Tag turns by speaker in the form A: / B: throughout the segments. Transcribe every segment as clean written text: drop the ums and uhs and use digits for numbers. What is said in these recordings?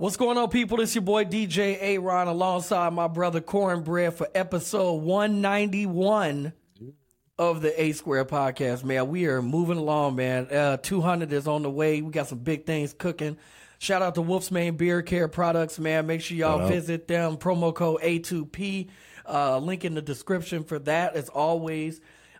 A: What's going on, people? This your boy DJ A-Ron alongside my brother Cornbread for episode 191 of the A Square podcast, man. We are moving along, man. 200 is on the way. We got some big things cooking. Shout out to Wolfsman Beard Care Products, man. Make sure y'all visit them. Promo code A2P. Link in the description for that, as always.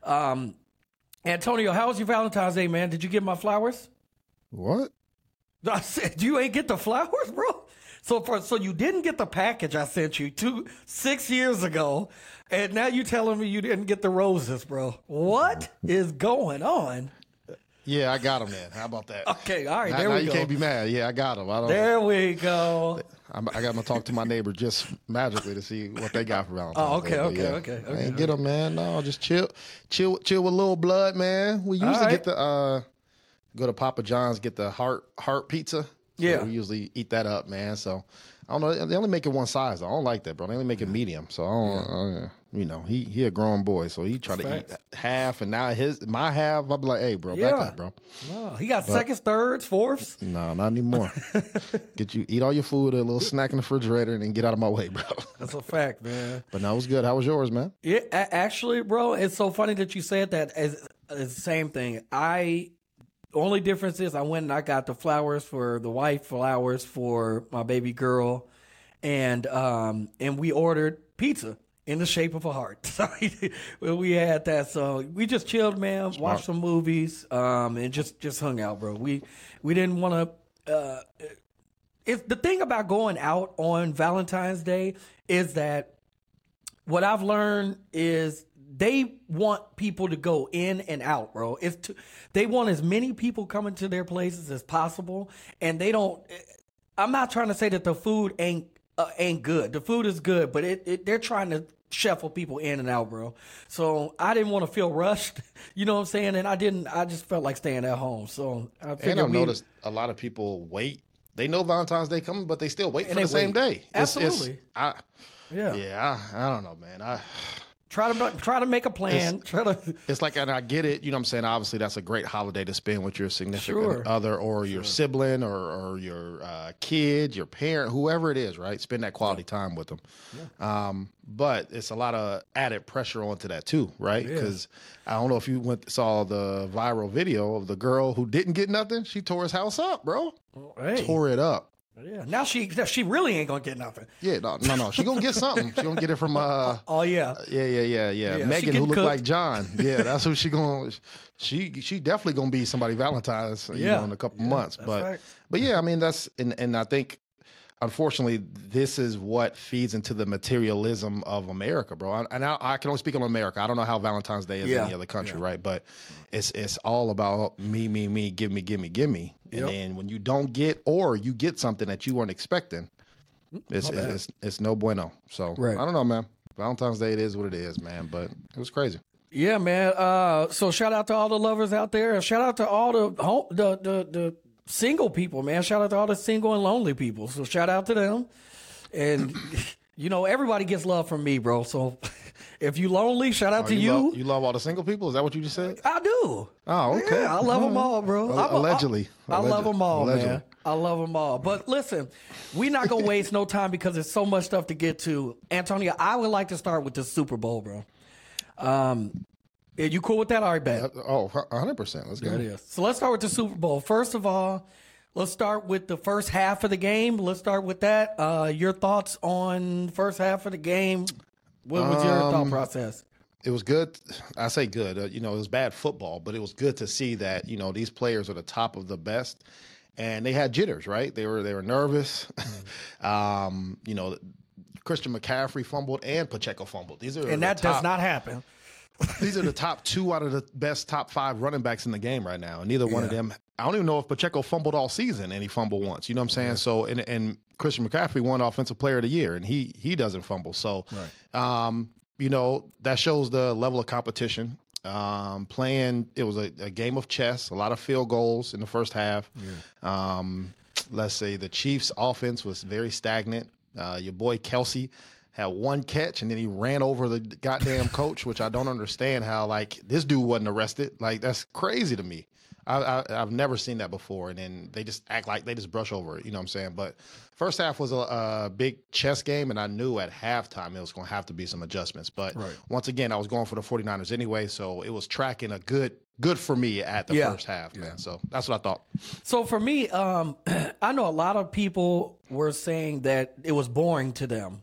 A: Antonio, how was your Valentine's Day, man? Did you get my flowers?
B: What?
A: I said you ain't get the flowers, bro. So you didn't get the package I sent you 6 years ago, and now you telling me you didn't get the roses, bro. What is going on?
B: Yeah, I got them, man. How about that?
A: Okay, all right,
B: now,
A: there we
B: you
A: go.
B: Can't be mad. Yeah, I got them.
A: There we go.
B: I got to talk to my neighbor just magically to see what they got for Valentine's Day.
A: Okay.
B: I ain't get them, man. No, just chill with Little Blood, man. We usually get the go to Papa John's, get the heart pizza.
A: Yeah.
B: So we usually eat that up, man. So I don't know. They only make it one size. I don't like that, bro. They only make it medium. So I don't, he a grown boy, so he try to eat half, and now my half. I'll be like, hey, bro, back up, bro.
A: No, he got seconds, thirds, fourths.
B: No, not anymore. Eat all your food, a little snack in the refrigerator, and then get out of my way, bro.
A: That's a fact, man.
B: But no, it was good. How was yours, man?
A: Yeah, actually, bro, it's so funny that you said that. It's the same thing. Only difference is I went and I got the flowers for the wife, flowers for my baby girl, and we ordered pizza in the shape of a heart. So we had that. So we just chilled, man. Smart. Watched some movies, and just hung out, bro. We didn't want to. It's the thing about going out on Valentine's Day is that what I've learned is they want people to go in and out, bro. They want as many people coming to their places as possible, and they don't. I'm not trying to say that the food ain't good. The food is good, but they're trying to shuffle people in and out, bro. So I didn't want to feel rushed, you know what I'm saying? And I just felt like staying at home. So I figured
B: I've noticed a lot of people wait. They know Valentine's Day coming, but they still wait for the same day.
A: Absolutely.
B: I don't know, man.
A: Try to make a plan.
B: It's like, and I get it. You know what I'm saying? Obviously, that's a great holiday to spend with your significant other or your sibling or your kid, your parent, whoever it is, right? Spend that quality time with them. Yeah. But it's a lot of added pressure onto that too, right? Because I don't know if you saw the viral video of the girl who didn't get nothing. She tore his house up, bro.
A: Hey.
B: Tore it up.
A: Yeah. Now she really ain't gonna get nothing.
B: Yeah, no. She gonna get something. She gonna get it from Yeah. Megan, who looked like John. Yeah, that's who she gonna. She definitely gonna be somebody Valentine's, in a couple months. But yeah, I mean and I think, unfortunately, this is what feeds into the materialism of America, bro. And I can only speak on America. I don't know how Valentine's Day is in any other country, right? But it's all about me, give me. And then when you don't get, or you get something that you weren't expecting, it's no bueno. So I don't know, man. Valentine's Day, it is what it is, man. But it was crazy.
A: Yeah, man. So shout out to all the lovers out there. Shout out to all the single people, man. Shout out to all the single and lonely people. So shout out to them. And everybody gets love from me, bro. So if you lonely, shout out to you.
B: You love all the single people? Is that what you just said?
A: I do.
B: Oh, okay.
A: Yeah, I love them all, bro.
B: Allegedly.
A: I love them all, man. I love them all. But listen, we're not going to waste no time because there's so much stuff to get to. Antonio, I would like to start with the Super Bowl, bro. You cool with that? All right, bet.
B: 100%. Let's go.
A: There it is. So let's start with the Super Bowl. First of all, let's start with the first half of the game. Let's start with that. Your thoughts on the first half of the game? What was your thought process?
B: It was good. I say good. It was bad football, but it was good to see that these players are the top of the best, and they had jitters, right? They were nervous. Christian McCaffrey fumbled and Pacheco fumbled.
A: That does not happen.
B: These are the top two out of the best top five running backs in the game right now. And neither one of them, I don't even know if Pacheco fumbled all season and he fumbled once. You know what I'm saying? Yeah. So, and Christian McCaffrey won Offensive Player of the Year and he doesn't fumble. So, that shows the level of competition. It was a game of chess, a lot of field goals in the first half. Yeah. Let's say the Chiefs offense was very stagnant. Your boy Kelsey had one catch, and then he ran over the goddamn coach, which I don't understand how, like, this dude wasn't arrested. Like, that's crazy to me. I've never seen that before, and then they just act like they just brush over it. You know what I'm saying? But first half was a big chess game, and I knew at halftime it was going to have to be some adjustments. But once again, I was going for the 49ers anyway, so it was tracking a good for me at the first half, man. So that's what I thought.
A: So for me, I know a lot of people were saying that it was boring to them.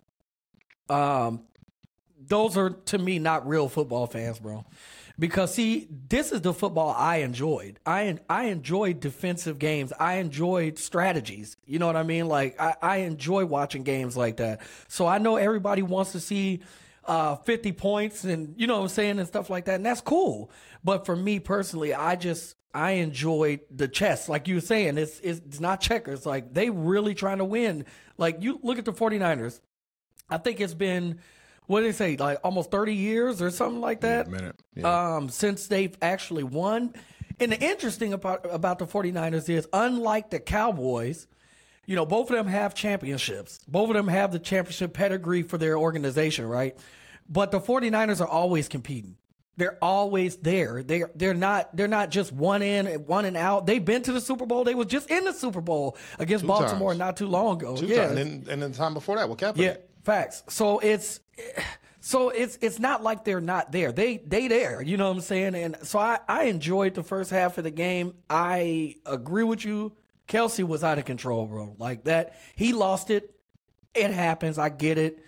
A: Those are, to me, not real football fans, bro. Because, see, this is the football I enjoyed. I enjoyed defensive games. I enjoyed strategies. You know what I mean? Like, I enjoy watching games like that. So I know everybody wants to see 50 points and, you know what I'm saying, and stuff like that. And that's cool. But for me personally, I enjoyed the chess. Like you were saying, it's not checkers. Like, they really trying to win. Like, you look at the 49ers. I think it's been, what did they say, like almost 30 years or something like that? Since they've actually won. And the interesting about the 49ers is, unlike the Cowboys, you know, both of them have championships. Both of them have the championship pedigree for their organization, right? But the 49ers are always competing. They're always there. They're not just one in and out. They've been to the Super Bowl. They was just in the Super Bowl against Baltimore not too long ago.
B: Two times. And then the time before that with Kaepernick.
A: Yeah, facts. So it's not like they're not there. They there. You know what I'm saying? And so I enjoyed the first half of the game. I agree with you. Kelce was out of control, bro. Like that, he lost it. It happens. I get it.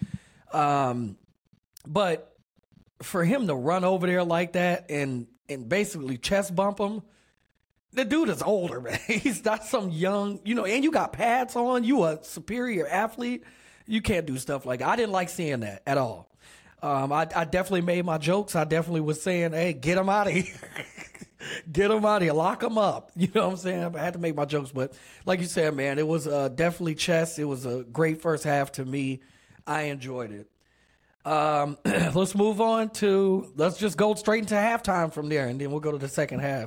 A: But for him to run over there like that and basically chest bump him, the dude is older, man. He's not some young, you know, and you got pads on. You a superior athlete. You can't do stuff like that. I didn't like seeing that at all. I definitely made my jokes. I definitely was saying, hey, get him out of here. Get him out of here. Lock him up. You know what I'm saying? I had to make my jokes. But like you said, man, it was definitely chess. It was a great first half to me. I enjoyed it. Let's move on let's just go straight into halftime from there, and then we'll go to the second half.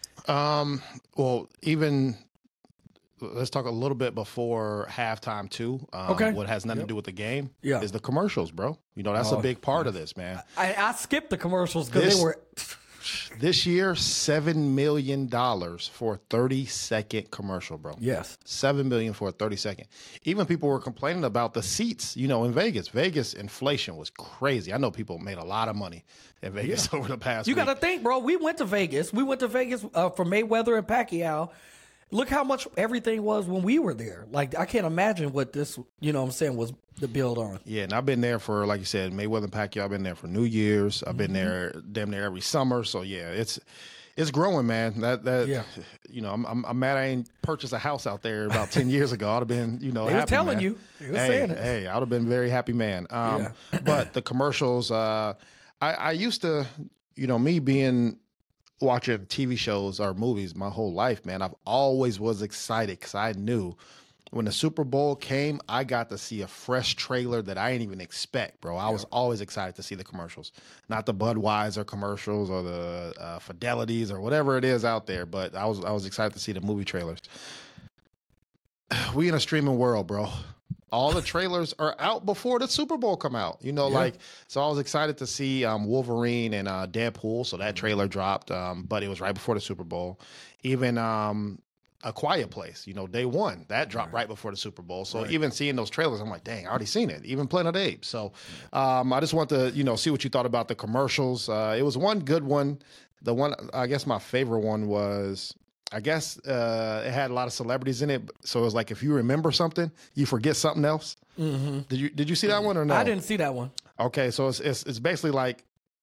B: Well, even let's talk a little bit before halftime too.
A: Okay.
B: What has nothing to do with the game
A: is
B: the commercials, bro. You know, that's a big part of this, man.
A: I skipped the commercials because they were...
B: This year, $7 million for a 30-second commercial, bro.
A: Yes.
B: $7 million for a 30-second. Even people were complaining about the seats, you know, in Vegas. Vegas inflation was crazy. I know people made a lot of money in Vegas over the past week.
A: You got to think, bro. We went to Vegas. For Mayweather and Pacquiao. Look how much everything was when we were there. Like, I can't imagine what this, you know what I'm saying, was the build on.
B: Yeah, and I've been there for, like you said, Mayweather and Pacquiao. I've been there for New Year's. I've been there damn near every summer. So, yeah, it's growing, man. You know, I'm mad I ain't purchased a house out there about 10 years ago. I'd have been, you know,
A: happy,
B: was telling
A: man. You. He was saying it.
B: Hey, I would have been very happy, man. But the commercials, I used to, you know, me being watching TV shows or movies my whole life, man, I've always was excited because I knew when the Super Bowl came, I got to see a fresh trailer that I didn't even expect, bro. I was always excited to see the commercials, not the Budweiser commercials or the Fidelities or whatever it is out there, but I was excited to see the movie trailers. We in a streaming world, bro. All the trailers are out before the Super Bowl come out, you know, so I was excited to see Wolverine and Deadpool. So that trailer dropped, but it was right before the Super Bowl. Even A Quiet Place, you know, day one, that dropped right before the Super Bowl. So even seeing those trailers, I'm like, dang, I already seen it. Even Planet of the Apes. So I just want to, you know, see what you thought about the commercials. It was one good one. The one, I guess my favorite one was, it had a lot of celebrities in it, so it was like if you remember something, you forget something else. Mm-hmm. Did you see that one or no?
A: I didn't see that one.
B: Okay, so it's basically like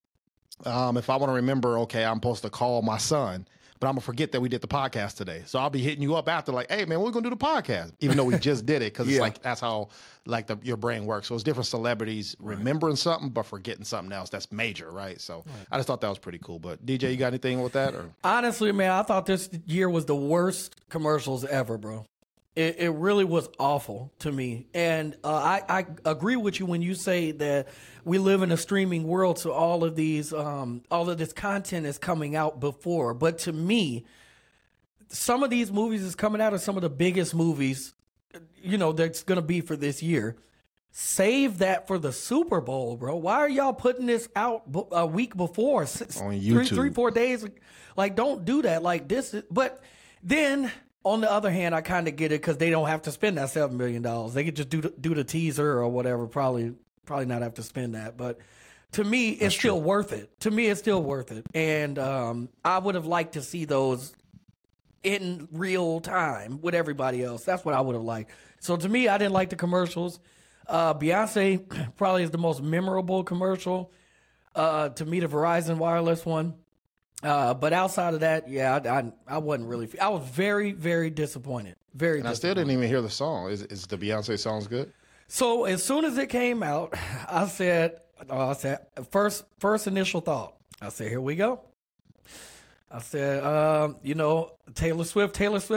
B: if I want to remember, okay, I'm supposed to call my son, but I'm gonna forget that we did the podcast today. So I'll be hitting you up after, like, hey man, we're gonna do the podcast, even though we just did it, because it's like that's how like your brain works. So it's different celebrities remembering something but forgetting something else. That's major, right? So I just thought that was pretty cool. But DJ, you got anything with that? Or?
A: Honestly, man, I thought this year was the worst commercials ever, bro. It really was awful to me. And I agree with you when you say that we live in a streaming world, so all of this content is coming out before. But to me, some of these movies is coming out of some of the biggest movies, you know, that's going to be for this year. Save that for the Super Bowl, bro. Why are y'all putting this out a week before?
B: On YouTube.
A: 3-4 days. Like, don't do that. Like, this is, but then on the other hand, I kind of get it because they don't have to spend that $7 million. They could just do the teaser or whatever. Probably not have to spend that. But to me, it's still worth it. To me, it's still worth it. And I would have liked to see those in real time with everybody else. That's what I would have liked. So to me, I didn't like the commercials. Beyonce probably is the most memorable commercial to me, the Verizon wireless one. But outside of that, yeah, I wasn't really. I was very, very disappointed. Very. And
B: I still didn't even hear the song. Is the Beyonce songs good?
A: So as soon as it came out, I said first initial thought. I said, here we go. I said, Taylor Swift,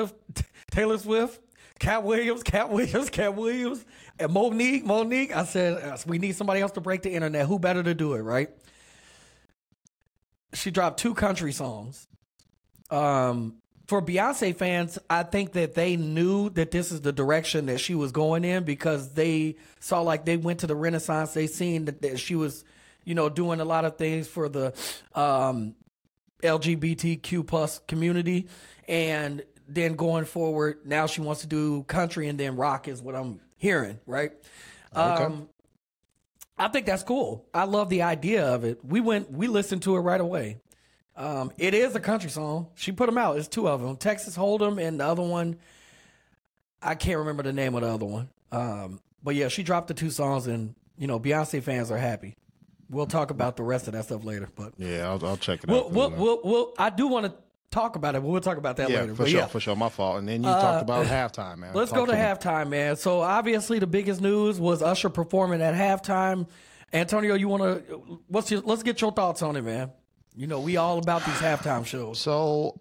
A: Cat Williams, and Monique. I said, we need somebody else to break the internet. Who better to do it, right? She dropped 2 country songs. For Beyonce fans, I think that they knew that this is the direction that she was going in because they saw like they went to the Renaissance. They seen that she was, doing a lot of things for the LGBTQ plus community. And then going forward, now she wants to do country and then rock is what I'm hearing, right? Okay. I think that's cool. I love the idea of it. We listened to it right away. It is a country song. She put them out. It's 2 of them. Texas Hold'em and the other one, I can't remember the name of the other one. But yeah, she dropped the 2 songs and, Beyonce fans are happy. We'll talk about the rest of that stuff later. But
B: yeah, I'll check it out.
A: I do want to talk about it, but we'll talk about that later.
B: For sure. My fault. And then you talked about halftime, man.
A: Let's go to halftime, man. So obviously the biggest news was Usher performing at halftime. Antonio, let's get your thoughts on it, man. We all about these halftime shows.
B: So,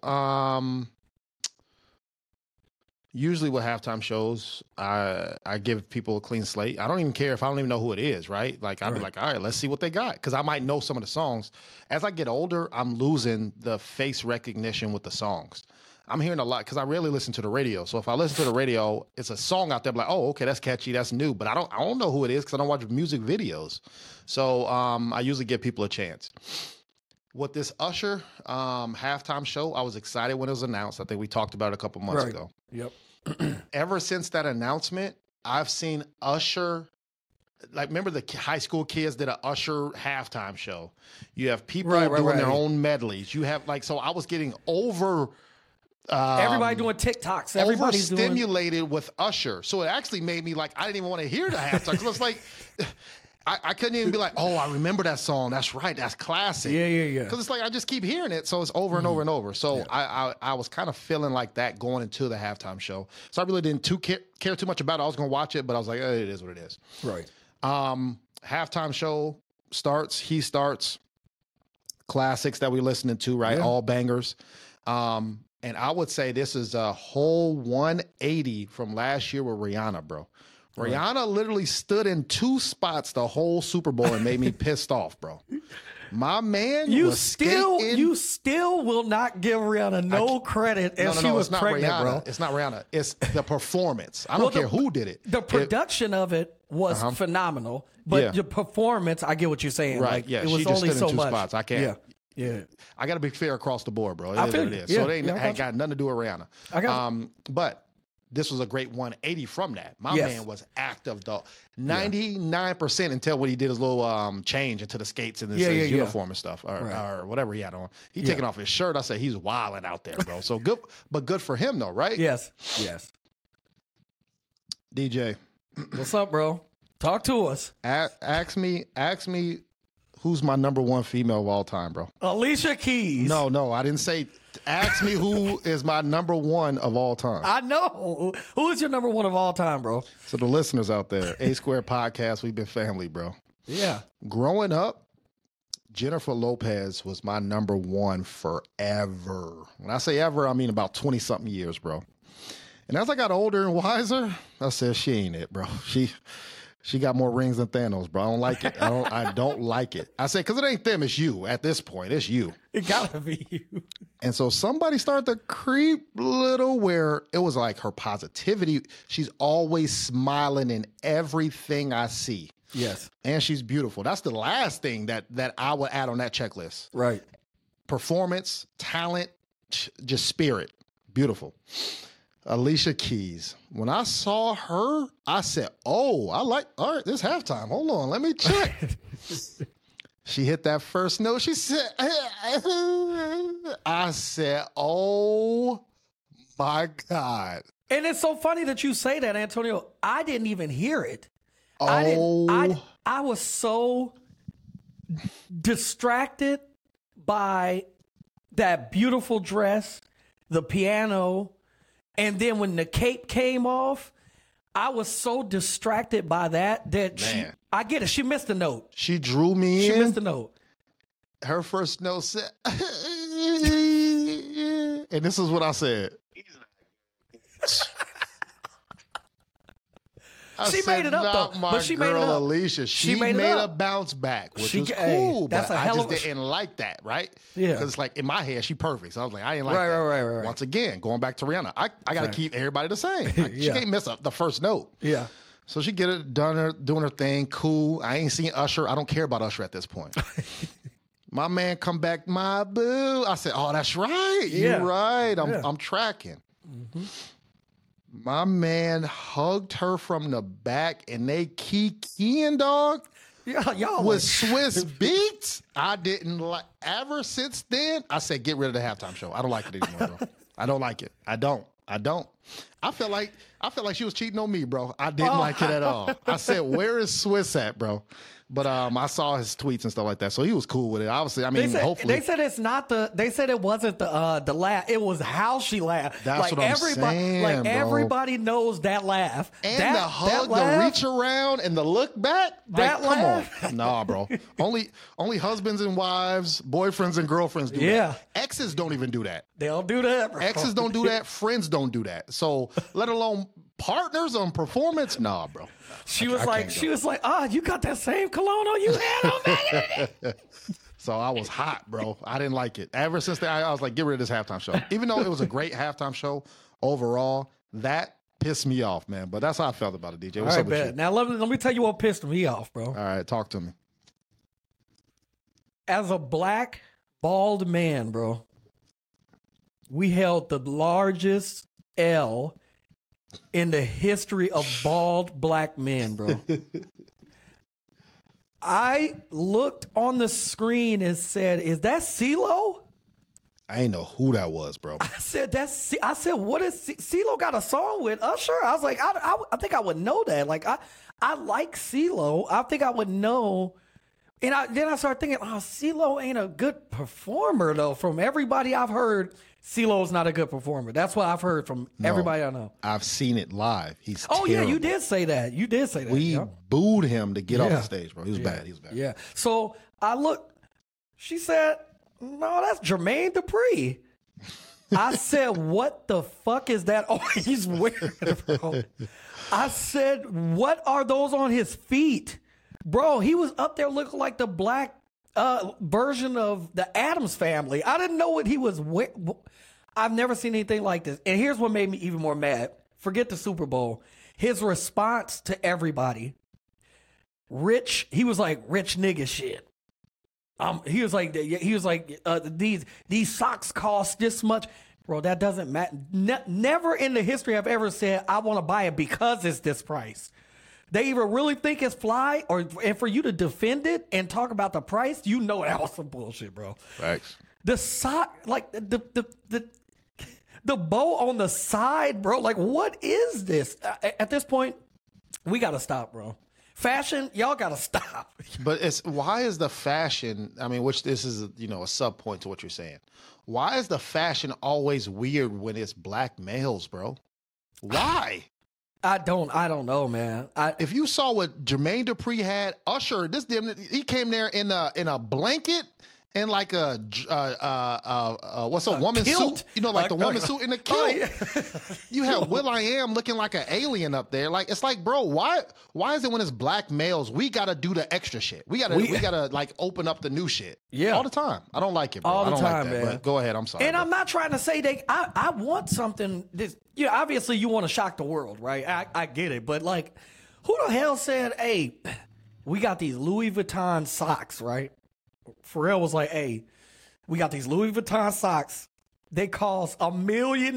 B: usually with halftime shows, I give people a clean slate. I don't even care if I don't even know who it is, right? Like, I'd be like, all right, let's see what they got. Because I might know some of the songs. As I get older, I'm losing the face recognition with the songs. I'm hearing a lot because I rarely listen to the radio. So if I listen to the radio, it's a song out there, I'm like, oh, okay, that's catchy, that's new. But I don't know who it is because I don't watch music videos. So I usually give people a chance. With this Usher halftime show, I was excited when it was announced. I think we talked about it a couple months ago.
A: Yep.
B: Ever since that announcement, I've seen Usher. Like, remember the high school kids did an Usher halftime show? You have people doing their own medleys. You have so I was getting
A: everybody doing TikToks. Everybody's
B: overstimulated with Usher. So it actually made me I didn't even want to hear the halftime. Because it's like, I couldn't even be like, oh, I remember that song. That's right. That's classic.
A: Yeah.
B: Because it's like I just keep hearing it. So it's over and over and over. So I was kind of feeling like that going into the halftime show. So I really didn't care too much about it. I was going to watch it, but I was like, it is what it is.
A: Right.
B: Halftime show starts. He starts. Classics that we're listening to, right? Yeah. All bangers. And I would say this is a whole 180 from last year with Rihanna, bro. Rihanna literally stood in 2 spots the whole Super Bowl and made me pissed off, bro. My man,
A: you still will not give Rihanna credit as she was pregnant,
B: Rihanna.
A: Bro.
B: It's not Rihanna. It's the performance. I don't care who did it.
A: The production of it was phenomenal, but the performance, I get what you're saying.
B: Right?
A: It was only so much.
B: Spots. I can't.
A: Yeah.
B: I got to be fair across the board, bro. It is what it is. So it ain't got nothing to do with Rihanna. But this was a great 180 from that. My man was active, though. 99% until when he did his little change into the skates and his uniform and stuff, or whatever he had on. He taking off his shirt. I said, he's wilding out there, bro. So good, but good for him, though, right?
A: Yes.
B: DJ.
A: What's up, bro? Talk to us.
B: Ask me who's my number 1 female of all time, bro.
A: Alicia Keys.
B: No, I didn't say. Ask me who is my number 1 of all time.
A: I know. Who is your number 1 of all time, bro?
B: So the listeners out there, A Square Podcast, we've been family, bro.
A: Yeah.
B: Growing up, Jennifer Lopez was my number 1 forever. When I say ever, I mean about 20-something years, bro. And as I got older and wiser, I said, she ain't it, bro. She got more rings than Thanos, bro. I don't like it. I don't like it. I said, because it ain't them, it's you. At this point, it's you.
A: It gotta be you.
B: And so somebody started to creep little where it was like her positivity. She's always smiling in everything I see.
A: Yes.
B: And she's beautiful. That's the last thing that I would add on that checklist.
A: Right.
B: Performance, talent, just spirit. Beautiful. Alicia Keys. When I saw her, I said, all right, this halftime. Hold on, let me check. She hit that first note. She said, I said, oh my God.
A: And it's so funny that you say that, Antonio. I didn't even hear it.
B: Oh.
A: I was so distracted by that beautiful dress, the piano, and then when the cape came off, I was so distracted by that I get it. She missed a note.
B: She drew me in.
A: She missed a note.
B: Her first note said, and this is what I said.
A: She made it up though. But she made it up.
B: Alicia. She made a bounce back, which was cool.
A: That's
B: but
A: a hell
B: I
A: of
B: just didn't like that, right?
A: Yeah.
B: Because like in my head, she perfect. So I was like, I ain't like that.
A: Right.
B: Once again, going back to Rihanna, I got to keep everybody the same. She can't miss up the first note.
A: Yeah.
B: So she get it done, doing her thing, cool. I ain't seen Usher. I don't care about Usher at this point. My man come back, my boo. I said, oh, that's right.
A: Yeah.
B: You're right. I'm tracking.
A: Mm-hmm.
B: My man hugged her from the back and they keying, dog.
A: Yeah, y'all
B: with Swiss Beats. I didn't like. Ever since then, I said, get rid of the halftime show. I don't like it anymore, bro. I don't like it. I don't. I feel like she was cheating on me, bro. I didn't like it at all. I said, where is Swiss at, bro? But I saw his tweets and stuff like that, so he was cool with it. Obviously, I mean, hopefully
A: they said it's not the. They said it wasn't the laugh. It was how she laughed.
B: That's what I'm saying,
A: like
B: bro.
A: Everybody knows that laugh
B: and the hug, the reach around, and the look back.
A: That
B: like,
A: laugh.
B: Come on, nah, bro. Only husbands and wives, boyfriends and girlfriends do that. Exes don't even do that.
A: They don't do that. Bro.
B: Exes don't do that. Friends don't do that. So let alone partners on performance, nah, bro.
A: She was like, you got that same cologne on you had on back.
B: So I was hot, bro. I didn't like it. Ever since then, I was like, get rid of this halftime show. Even though it was a great halftime show overall, that pissed me off, man. But that's how I felt about it, DJ. What's up with you?
A: Now let me tell you what pissed me off, bro.
B: All right, talk to me.
A: As a black, bald man, bro, we held the largest L in the history of bald black men, bro. I looked on the screen and said, "Is that CeeLo?"
B: I ain't know who that was, bro.
A: I said, "What is CeeLo got a song with Usher?" I was like, I think I would know that. Like, I like CeeLo. I think I would know. And then I started thinking, CeeLo ain't a good performer though. From everybody I've heard, CeeLo's not a good performer. That's what I've heard from everybody I know.
B: I've seen it live. He's
A: terrible.
B: Yeah,
A: you did say that.
B: We booed him to get off the stage, bro. He was bad.
A: Yeah. So I looked. She said, "No, that's Jermaine Dupri." I said, "What the fuck is that?" Oh, he's wearing it, bro. I said, "What are those on his feet?" Bro, he was up there looking like the black version of the Addams Family. I didn't know what he was wearing. I've never seen anything like this. And here's what made me even more mad. Forget the Super Bowl. His response to everybody. He was like, rich nigga shit. He was like, these socks cost this much. Bro, that doesn't matter. Never in the history I've ever said, I want to buy it because it's this price. They either really think it's fly, and for you to defend it and talk about the price, you know that was some bullshit, bro.
B: Thanks.
A: The sock, like the bow on the side, bro. Like, what is this? At this point, we gotta stop, bro. Fashion, y'all gotta stop.
B: But why is the fashion? I mean, which this is a sub point to what you're saying. Why is the fashion always weird when it's black males, bro? Why?
A: I don't know, man.
B: If you saw what Jermaine Dupri had, Usher, he came there in a blanket in like a what's a woman
A: kilt.
B: suit? You know, like the woman suit in the kilt. Oh, yeah. You have will.i.am looking like an alien up there. Like, it's like, bro, why is it when it's black males we gotta do the extra shit? We gotta like open up the new shit.
A: Yeah,
B: all the time. I don't like it, bro.
A: All the
B: I don't
A: time,
B: like that.
A: man.
B: But go ahead. I'm sorry.
A: And
B: bro.
A: I'm not trying to say I want something. Obviously you want to shock the world, right? I get it, but like, who the hell said, hey, we got these Louis Vuitton socks, right? Pharrell was like, hey, we got these Louis Vuitton socks. They cost $1 million.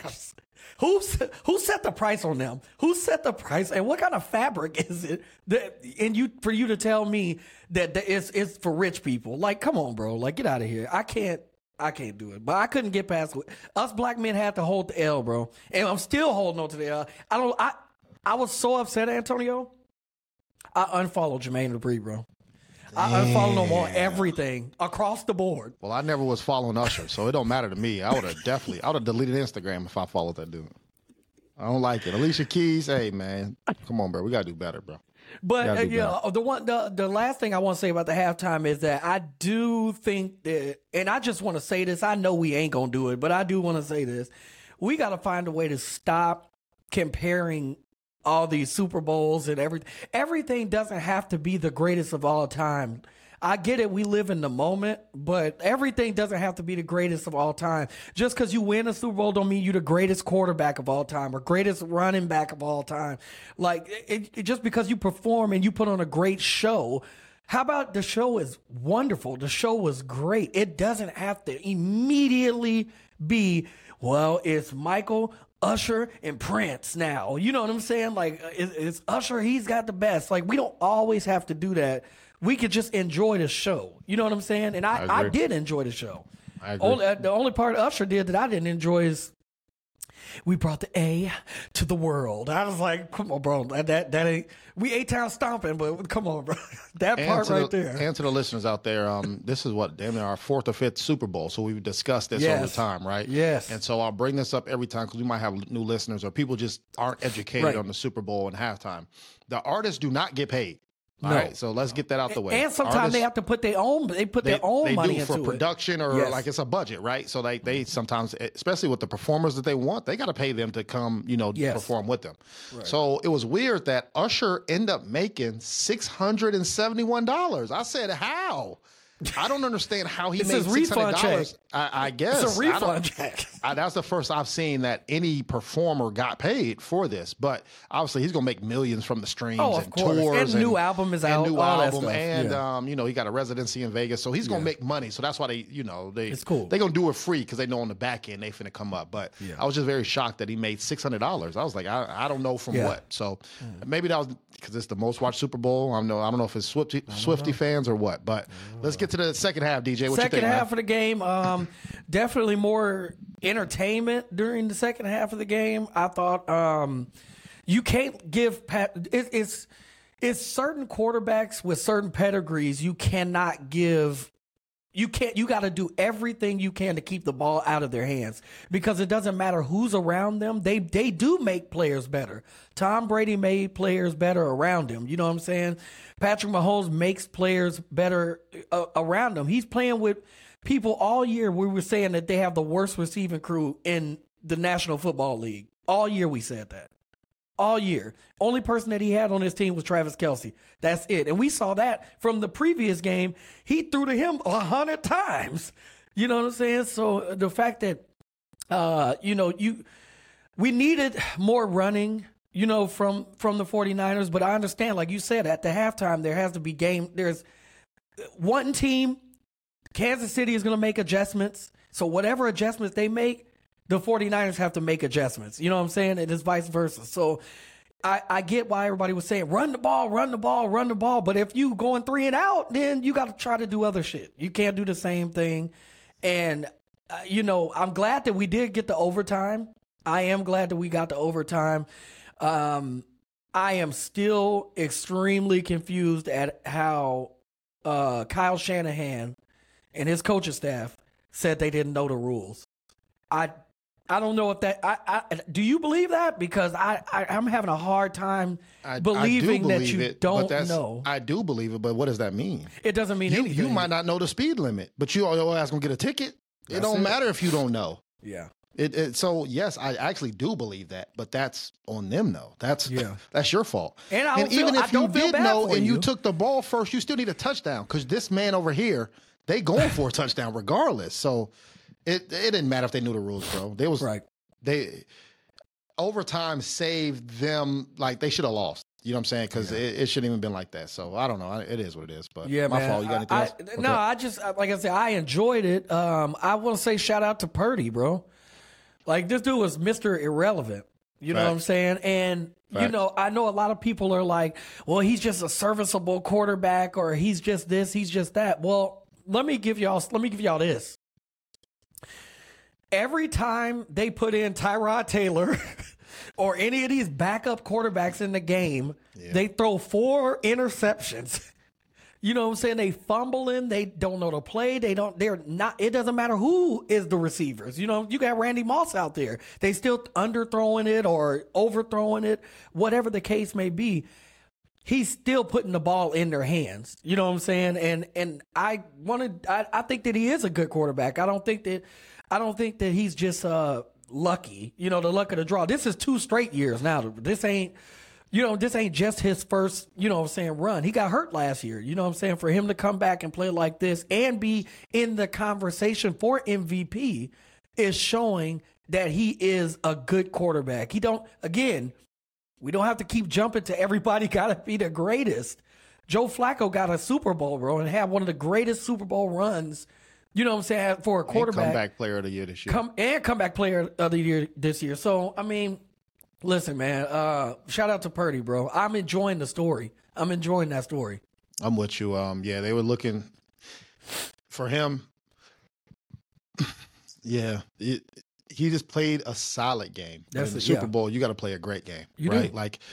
A: Who set the price on them? Who set the price? And what kind of fabric is it? For you to tell me that it's for rich people? Like, come on, bro. Like, get out of here. I can't do it. But I couldn't get past it. Us black men had to hold the L, bro. And I'm still holding on to the L. I was so upset, Antonio. I unfollowed Jermaine Dupri, bro. I unfollowed him on everything across the board.
B: Well, I never was following Usher, so it don't matter to me. I would have deleted Instagram if I followed that dude. I don't like it. Alicia Keys, hey man, come on, bro. We gotta do better, bro.
A: But the last thing I want to say about the halftime is that I do think that, and I just want to say this. I know we ain't gonna do it, but I do want to say this. We got to find a way to stop comparing all these Super Bowls and everything. Everything doesn't have to be the greatest of all time. I get it. We live in the moment, but everything doesn't have to be the greatest of all time. Just because you win a Super Bowl don't mean you're the greatest quarterback of all time or greatest running back of all time. Like, just because you perform and you put on a great show, how about the show is wonderful? The show was great. It doesn't have to immediately be, well, it's Michael, Usher, and Prince now. You know what I'm saying? Like, it's Usher, he's got the best. Like, we don't always have to do that. We could just enjoy the show. You know what I'm saying? And I did enjoy the show.
B: I agree.
A: The only part Usher did that I didn't enjoy is we brought the A to the world. I was like, come on, bro. That ain't, we A-Town stomping, but come on, bro. That part right there.
B: And to the listeners out there, this is what, damn near our fourth or fifth Super Bowl. So we've discussed this all the time, right?
A: Yes.
B: And so I'll bring this up every time because we might have new listeners or people just aren't educated on the Super Bowl and halftime. The artists do not get paid. All right, so let's get that out the way.
A: And sometimes they have to put their own. They put their own money into it
B: for production or like it's a budget, right? So they sometimes, especially with the performers that they want, they got to pay them to come, perform with them. Right. So it was weird that Usher ended up making $671. I said, how? I don't understand how he made $600. I guess
A: it's a refund check.
B: That's the first I've seen that any performer got paid for this. But obviously, he's gonna make millions from the streams and tours.
A: And new album is out.
B: New album, and he got a residency in Vegas, so he's gonna make money. So that's why
A: it's cool.
B: They're gonna do it free because they know on the back end they finna come up. But I was just very shocked that he made $600. I was like, I don't know from what. So maybe that was because it's the most watched Super Bowl. I don't know if it's Swiftie fans or what. But let's get to the second half, DJ. What you think,
A: second half of the game, definitely more entertainment during the second half of the game. I thought you can't give it's certain quarterbacks with certain pedigrees you cannot give. You got to do everything you can to keep the ball out of their hands because it doesn't matter who's around them. They do make players better. Tom Brady made players better around him. You know what I'm saying? Patrick Mahomes makes players better around him. He's playing with people all year. We were saying that they have the worst receiving crew in the National Football League. All year we said that. All year. Only person that he had on his team was Travis Kelce. That's it. And we saw that from the previous game. He threw to him 100 times. You know what I'm saying? So the fact that, we needed more running, from the 49ers. But I understand, like you said, at the halftime, there has to be there's one team, Kansas City is going to make adjustments. So whatever adjustments they make, the 49ers have to make adjustments. You know what I'm saying? And it's vice versa. So I get why everybody was saying, run the ball. But if you going 3 and out, then you got to try to do other shit. You can't do the same thing. And, I'm glad that we did get the overtime. I am glad that we got the overtime. I am still extremely confused at how Kyle Shanahan and his coaching staff said they didn't know the rules. I don't know if that. Do you believe that? Because I'm having a hard time believing that you don't know.
B: I do believe it, but what does that mean?
A: It doesn't mean anything.
B: You might not know the speed limit, but you always gonna get a ticket. It don't matter if you don't know.
A: Yeah.
B: So yes, I actually do believe that, but that's on them though. That's your fault.
A: And
B: even if you did know and you took the ball first, you still need a touchdown because this man over here, they going for a touchdown regardless. So it didn't matter if they knew the rules, bro. They overtime saved them. Like they should have lost. You know what I'm saying? Because it shouldn't even been like that. So I don't know. It is what it is. But my fault. You got anything else? Okay.
A: No, I just like I said, I enjoyed it. I want to say shout out to Purdy, bro. Like, this dude was Mr. Irrelevant. You know what I'm saying? And, you know, I know a lot of people are like, well, he's just a serviceable quarterback, or he's just this, he's just that. Well, let me give y'all this. Every time they put in Tyrod Taylor or any of these backup quarterbacks in the game, they throw 4 interceptions. You know what I'm saying? They fumbling. They don't know the play. They're not, it doesn't matter who is the receivers. You know, you got Randy Moss out there. They still underthrowing it or overthrowing it, whatever the case may be. He's still putting the ball in their hands. You know what I'm saying? And I think that he is a good quarterback. I don't think that he's just lucky, you know, the luck of the draw. This is 2 straight years now. This ain't just his first, you know what I'm saying, run. He got hurt last year. You know what I'm saying? For him to come back and play like this and be in the conversation for MVP is showing that he is a good quarterback. We don't have to keep jumping to everybody got to be the greatest. Joe Flacco got a Super Bowl, bro, and had one of the greatest Super Bowl runs, you know what I'm saying, for a quarterback.
B: And comeback player of the year this year.
A: Comeback player of the year this year. So, I mean, listen, man, shout out to Purdy, bro. I'm enjoying the story. I'm enjoying that story.
B: I'm with you. They were looking for him. He just played a solid game. That's in the Super Bowl. You got to play a great game, right? Do. Like,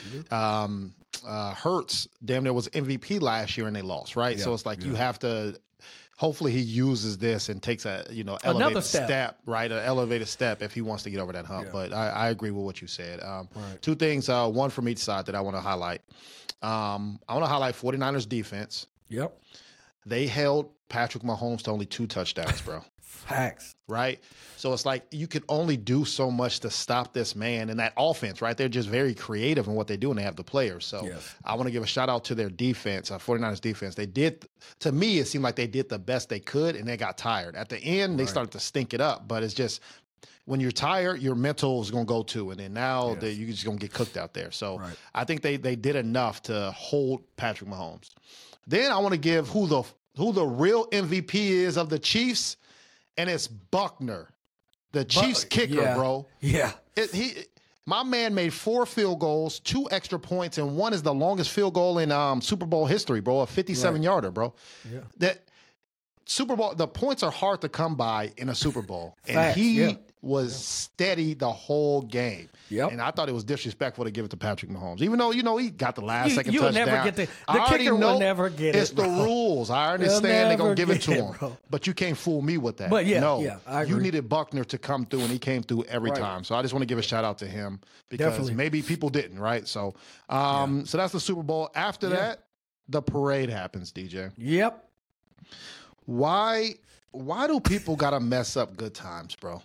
B: Hurts damn near was MVP last year and they lost, right? Yeah. So it's like you have to. Hopefully he uses this and takes a elevated step, right? An elevated step if he wants to get over that hump. Yeah. But I agree with what you said. Right. 2 things, one from each side that I want to highlight. I want to highlight 49ers defense.
A: Yep.
B: They held Patrick Mahomes to only 2 touchdowns, bro.
A: Facts.
B: Right? So it's like you can only do so much to stop this man and that offense, right? They're just very creative in what they do, and they have the players. So I want to give a shout out to their defense, 49ers defense. They did, to me, it seemed like they did the best they could, and they got tired. At the end, they started to stink it up, but it's just when you're tired, your mental is going to go too, and then now you're just going to get cooked out there. So I think they did enough to hold Patrick Mahomes. Then I want to give who the real MVP is of the Chiefs, and it's Buckner, the Chiefs kicker, bro.
A: Yeah.
B: My man made 4 field goals, 2 extra points, and 1 is the longest field goal in Super Bowl history, bro, a 57-yarder, bro. Yeah. That Super Bowl, the points are hard to come by in a Super Bowl. And he was steady the whole game. Yep. And I thought it was disrespectful to give it to Patrick Mahomes. Even though, he got the last second touchdown.
A: Never get the kicker will never get it.
B: It's the rules. I understand they're going to give it to him. Bro. But you can't fool me with that. But I agree. You needed Buckner to come through, and he came through every time. So I just want to give a shout out to him because maybe people didn't, right? So so that's the Super Bowl. After that, the parade happens, DJ.
A: Yep.
B: Why do people got to mess up good times, bro?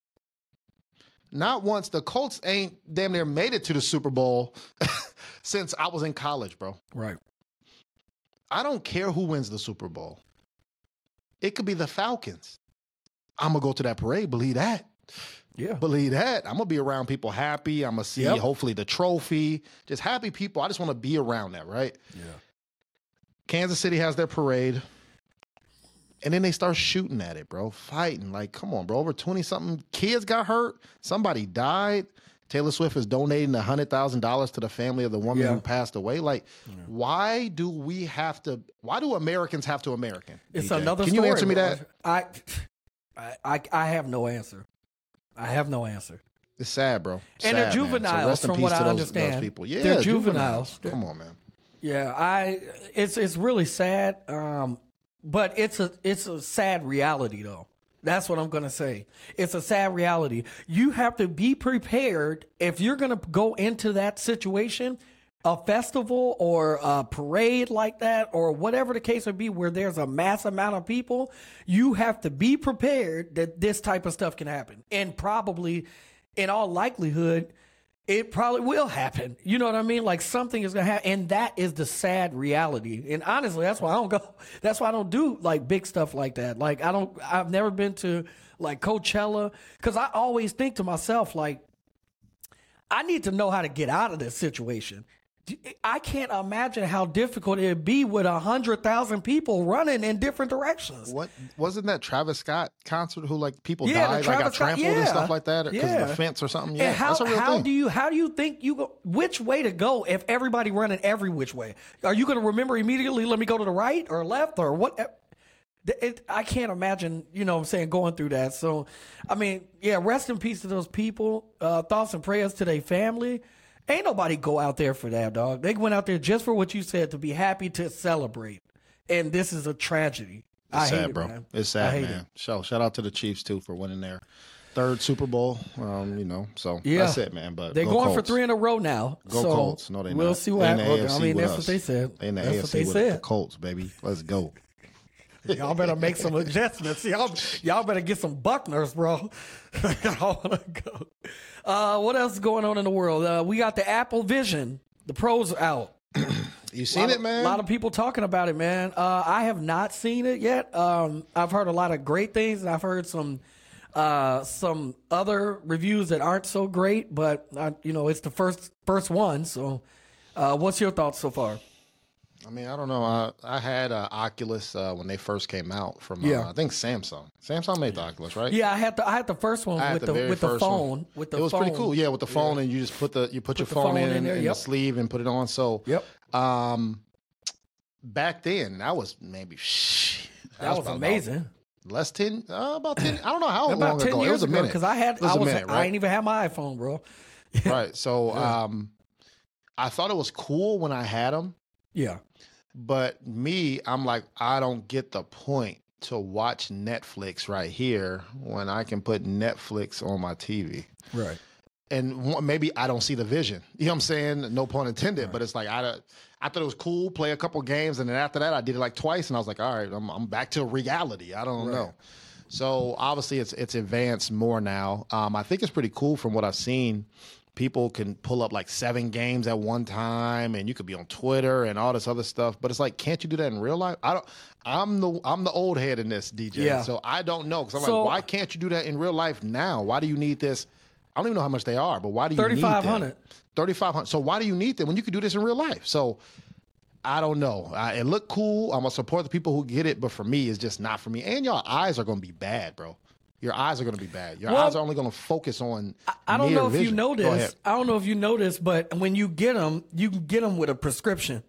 B: Not once. The Colts ain't damn near made it to the Super Bowl since I was in college, bro.
A: Right.
B: I don't care who wins the Super Bowl. It could be the Falcons. I'm going to go to that parade. Believe that.
A: Yeah.
B: Believe that. I'm going to be around people happy. I'm going to see hopefully the trophy. Just happy people. I just want to be around that, right?
A: Yeah.
B: Kansas City has their parade. And then they start shooting at it, bro. Fighting. Like, come on, bro. Over 20-something kids got hurt. Somebody died. Taylor Swift is donating $100,000 to the family of the woman who passed away. Like, why do Americans have to American?
A: It's DJ? Another
B: Can
A: story.
B: You answer me that?
A: I have no answer. I have no answer.
B: It's sad, bro.
A: And they're juveniles, from what I understand.
B: Those people. Yeah,
A: they're juveniles.
B: Come on, man.
A: Yeah, it's really sad. But it's a sad reality, though. That's what I'm going to say. It's a sad reality. You have to be prepared if you're going to go into that situation, a festival or a parade like that, or whatever the case would be, where there's a mass amount of people. You have to be prepared that this type of stuff can happen. And probably, in all likelihood, it probably will happen. You know what I mean? Like, something is going to happen. And that is the sad reality. And honestly, that's why I don't go. That's why I don't do like big stuff like that. Like, I've never been to like Coachella, because I always think to myself, like, I need to know how to get out of this situation. I can't imagine how difficult it'd be with 100,000 people running in different directions.
B: What wasn't that Travis Scott concert who like people died, like got trampled and stuff like that because of the fence or something? Yeah,
A: that's a real thing. How do you think you go? Which way to go if everybody running every which way? Are you going to remember immediately? Let me go to the right or left or what? I can't imagine, you know what I'm saying, going through that. So, I mean, yeah, rest in peace to those people. Thoughts and prayers to their family. Ain't nobody go out there for that, dog. They went out there just for what you said, to be happy, to celebrate. And this is a tragedy.
B: It's sad, bro. Man. It's sad, man. Shout out to the Chiefs, too, for winning their third Super Bowl. You know, so that's it, man. But
A: they're going for 3 in a row now.
B: Go
A: so
B: Colts. No, they not.
A: We'll see what happens. I mean, that's what they said.
B: They in the AFC with the Colts, baby. Let's go.
A: Y'all better make some adjustments. Y'all better get some Buckners, bro. I want to go. What else is going on in the world? We got the Apple Vision. The Pro's out.
B: You seen it, man?
A: A lot of people talking about it, man. I have not seen it yet. I've heard a lot of great things, and I've heard some other reviews that aren't so great. But it's the first one. So, what's your thoughts so far?
B: I mean, I don't know. I had Oculus when they first came out from I think Samsung. Samsung made the Oculus, right?
A: Yeah, I had the first one with the phone. It was
B: pretty cool. Yeah, with the phone, and you just put your phone in the sleeve and put it on. So back then that was maybe
A: that was amazing.
B: Less 10, about 10. I don't know how
A: long 10
B: ago.
A: years
B: It was a minute.
A: Because I didn't even have my iPhone, bro.
B: Right. So I thought it was cool when I had them.
A: Yeah.
B: But I'm like, I don't get the point to watch Netflix right here when I can put Netflix on my TV.
A: Right.
B: And maybe I don't see the vision. You know what I'm saying? No pun intended. Right. But it's like, I thought it was cool, play a couple games. And then after that, I did it like twice. And I was like, all right, I'm back to reality. I don't know. So obviously it's advanced more now. I think it's pretty cool from what I've seen. People can pull up like 7 games at one time, and you could be on Twitter and all this other stuff. But it's like, can't you do that in real life? I'm the old head in this, DJ. Yeah. So I don't know, because I'm like, why can't you do that in real life now? Why do you need this? I don't even know how much they are, but why do you need them? $3,500. So why do you need them when you can do this in real life? So I don't know. It looked cool. I'm gonna support the people who get it, but for me, it's just not for me. And y'all eyes are gonna be bad, bro. Your eyes are going to be bad. Your eyes are only going to focus on
A: I don't know if
B: vision.
A: You know this. I don't know if you know this, but when you get them, you can get them with a prescription.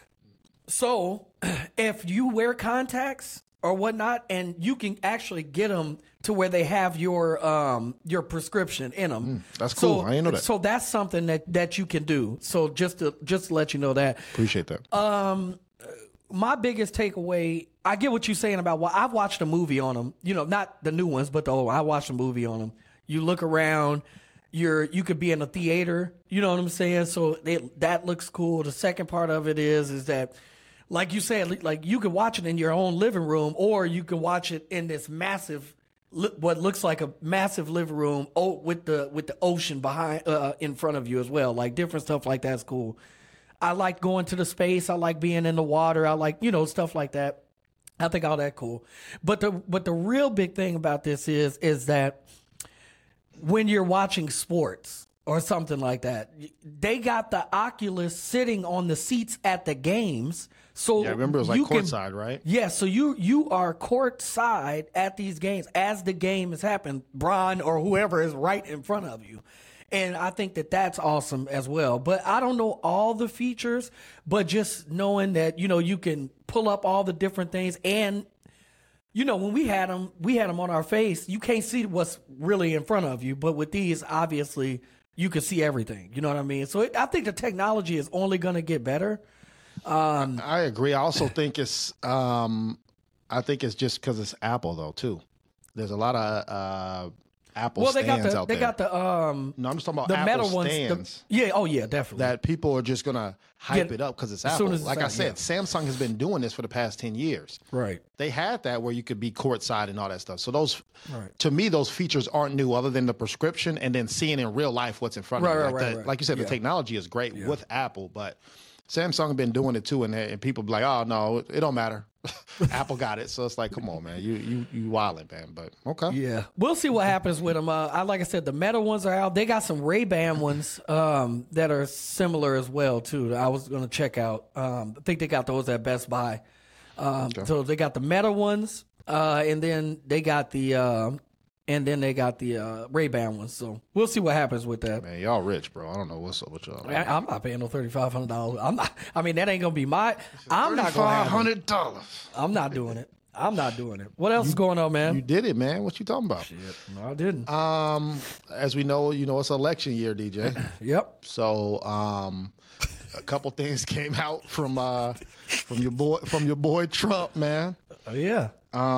A: So if you wear contacts or whatnot, and you can actually get them to where they have your prescription in them.
B: That's cool. I didn't know that.
A: So that's something that you can do. So just to let you know that.
B: Appreciate that.
A: My biggest takeaway, I get what you're saying about I've watched a movie on them. You know, not the new ones, but I watched a movie on them. You look around, you could be in a theater. You know what I'm saying? So that looks cool. The second part of it is that, like you said, like you could watch it in your own living room, or you can watch it in this massive, what looks like a massive living room with the ocean behind in front of you as well. Like different stuff like that's cool. I like going to the space. I like being in the water. I like, stuff like that. I think all that cool. But the real big thing about this is that when you're watching sports or something like that, they got the Oculus sitting on the seats at the games. So
B: yeah, I remember it was like courtside, right?
A: Yeah, so you are courtside at these games as the game is happening. Bron or whoever is right in front of you. And I think that's awesome as well. But I don't know all the features, but just knowing that, you can pull up all the different things. And, when we had them on our face. You can't see what's really in front of you. But with these, obviously, you can see everything. You know what I mean? So I think the technology is only going to get better.
B: I agree. I also think it's just because it's Apple, though, too. there's a lot of Apple stands out there.
A: They got the
B: no, I'm just talking about the Apple metal stands.
A: Definitely.
B: That people are just gonna hype it up because it's Apple. Like I said, Samsung has been doing this for the past 10 years.
A: Right.
B: They had that where you could be courtside and all that stuff. So those, to me, those features aren't new, other than the prescription and then seeing in real life what's in front of you. Like you said, the technology is great with Apple, but Samsung has been doing it too, and people be like, "Oh no, it don't matter." Apple got it, so it's like, come on, man, you wildin', man. But okay,
A: yeah, we'll see what happens with them. Like I said, the Meta ones are out. They got some Ray-Ban ones that are similar as well too. I was gonna check out. I think they got those at Best Buy. So they got the Meta ones, and then they got the Ray-Ban ones. So we'll see what happens with that.
B: Man, y'all rich, bro. I don't know what's up with y'all.
A: I'm not paying no $3,500. I'm not. I mean, that ain't gonna be my. I'm not gonna have
B: $500.
A: I'm not doing it. I'm not doing it. What else is going on, man?
B: You did it, man. What you talking about?
A: Shit, no, I didn't.
B: As we know, it's election year, DJ.
A: Yep.
B: So, a couple things came out from your boy Trump, man.
A: Oh yeah.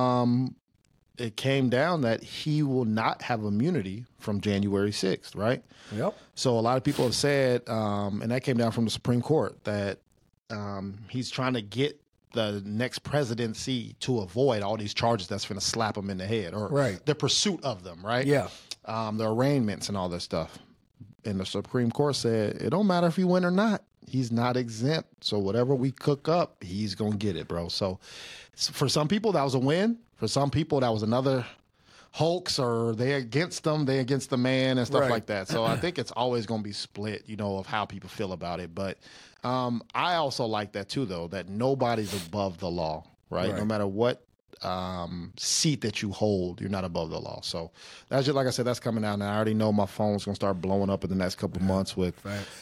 B: It came down that he will not have immunity from January 6th, right?
A: Yep.
B: So a lot of people have said, and that came down from the Supreme Court, that he's trying to get the next presidency to avoid all these charges that's going to slap him in the head, or the pursuit of them, right?
A: Yeah.
B: The arraignments and all this stuff. And the Supreme Court said, it don't matter if he win or not. He's not exempt. So whatever we cook up, he's going to get it, bro. So for some people, that was a win. For some people, that was another hoax, or they against them, they against the man and stuff like that. So I think it's always going to be split, of how people feel about it. But I also like that too, though, that nobody's above the law, right? No matter what seat that you hold, you're not above the law. So that's just, like I said, that's coming out now. I already know my phone's going to start blowing up in the next couple months with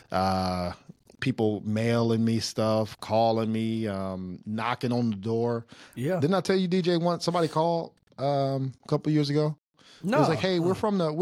B: people mailing me stuff, calling me, knocking on the door. Yeah. Didn't I tell you, DJ, once somebody called a couple years ago? No. It was like, hey, we're from the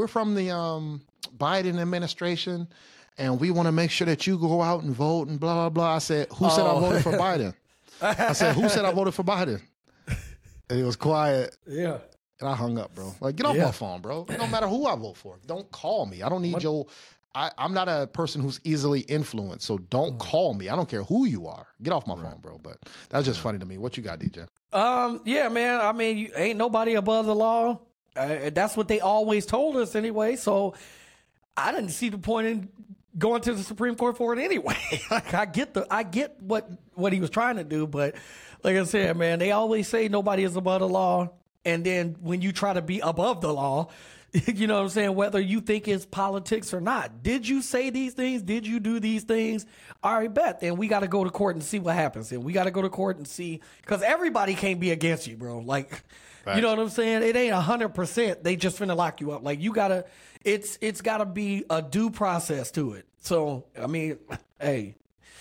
B: Biden administration, and we want to make sure that you go out and vote and blah, blah, blah. I said, who said I voted for Biden? I said, who said I voted for Biden? And it was quiet.
A: Yeah.
B: And I hung up, bro. Like, get off my phone, bro. It don't matter who I vote for. Don't call me. I don't need your... I'm not a person who's easily influenced, so don't call me. I don't care who you are. Get off my phone, bro. But that was just funny to me. What you got, DJ?
A: Yeah, man. I mean, ain't nobody above the law. That's what they always told us anyway. So I didn't see the point in going to the Supreme Court for it anyway. Like, I get what he was trying to do, but like I said, man, they always say nobody is above the law, and then when you try to be above the law, you know what I'm saying? Whether you think it's politics or not. Did you say these things? Did you do these things? All right, bet. Then we got to go to court and see what happens. And we got to go to court and see, because everybody can't be against you, bro. Like, you know what I'm saying? It ain't 100%. They just finna lock you up. Like, you got to, it's got to be a due process to it. So, I mean, hey,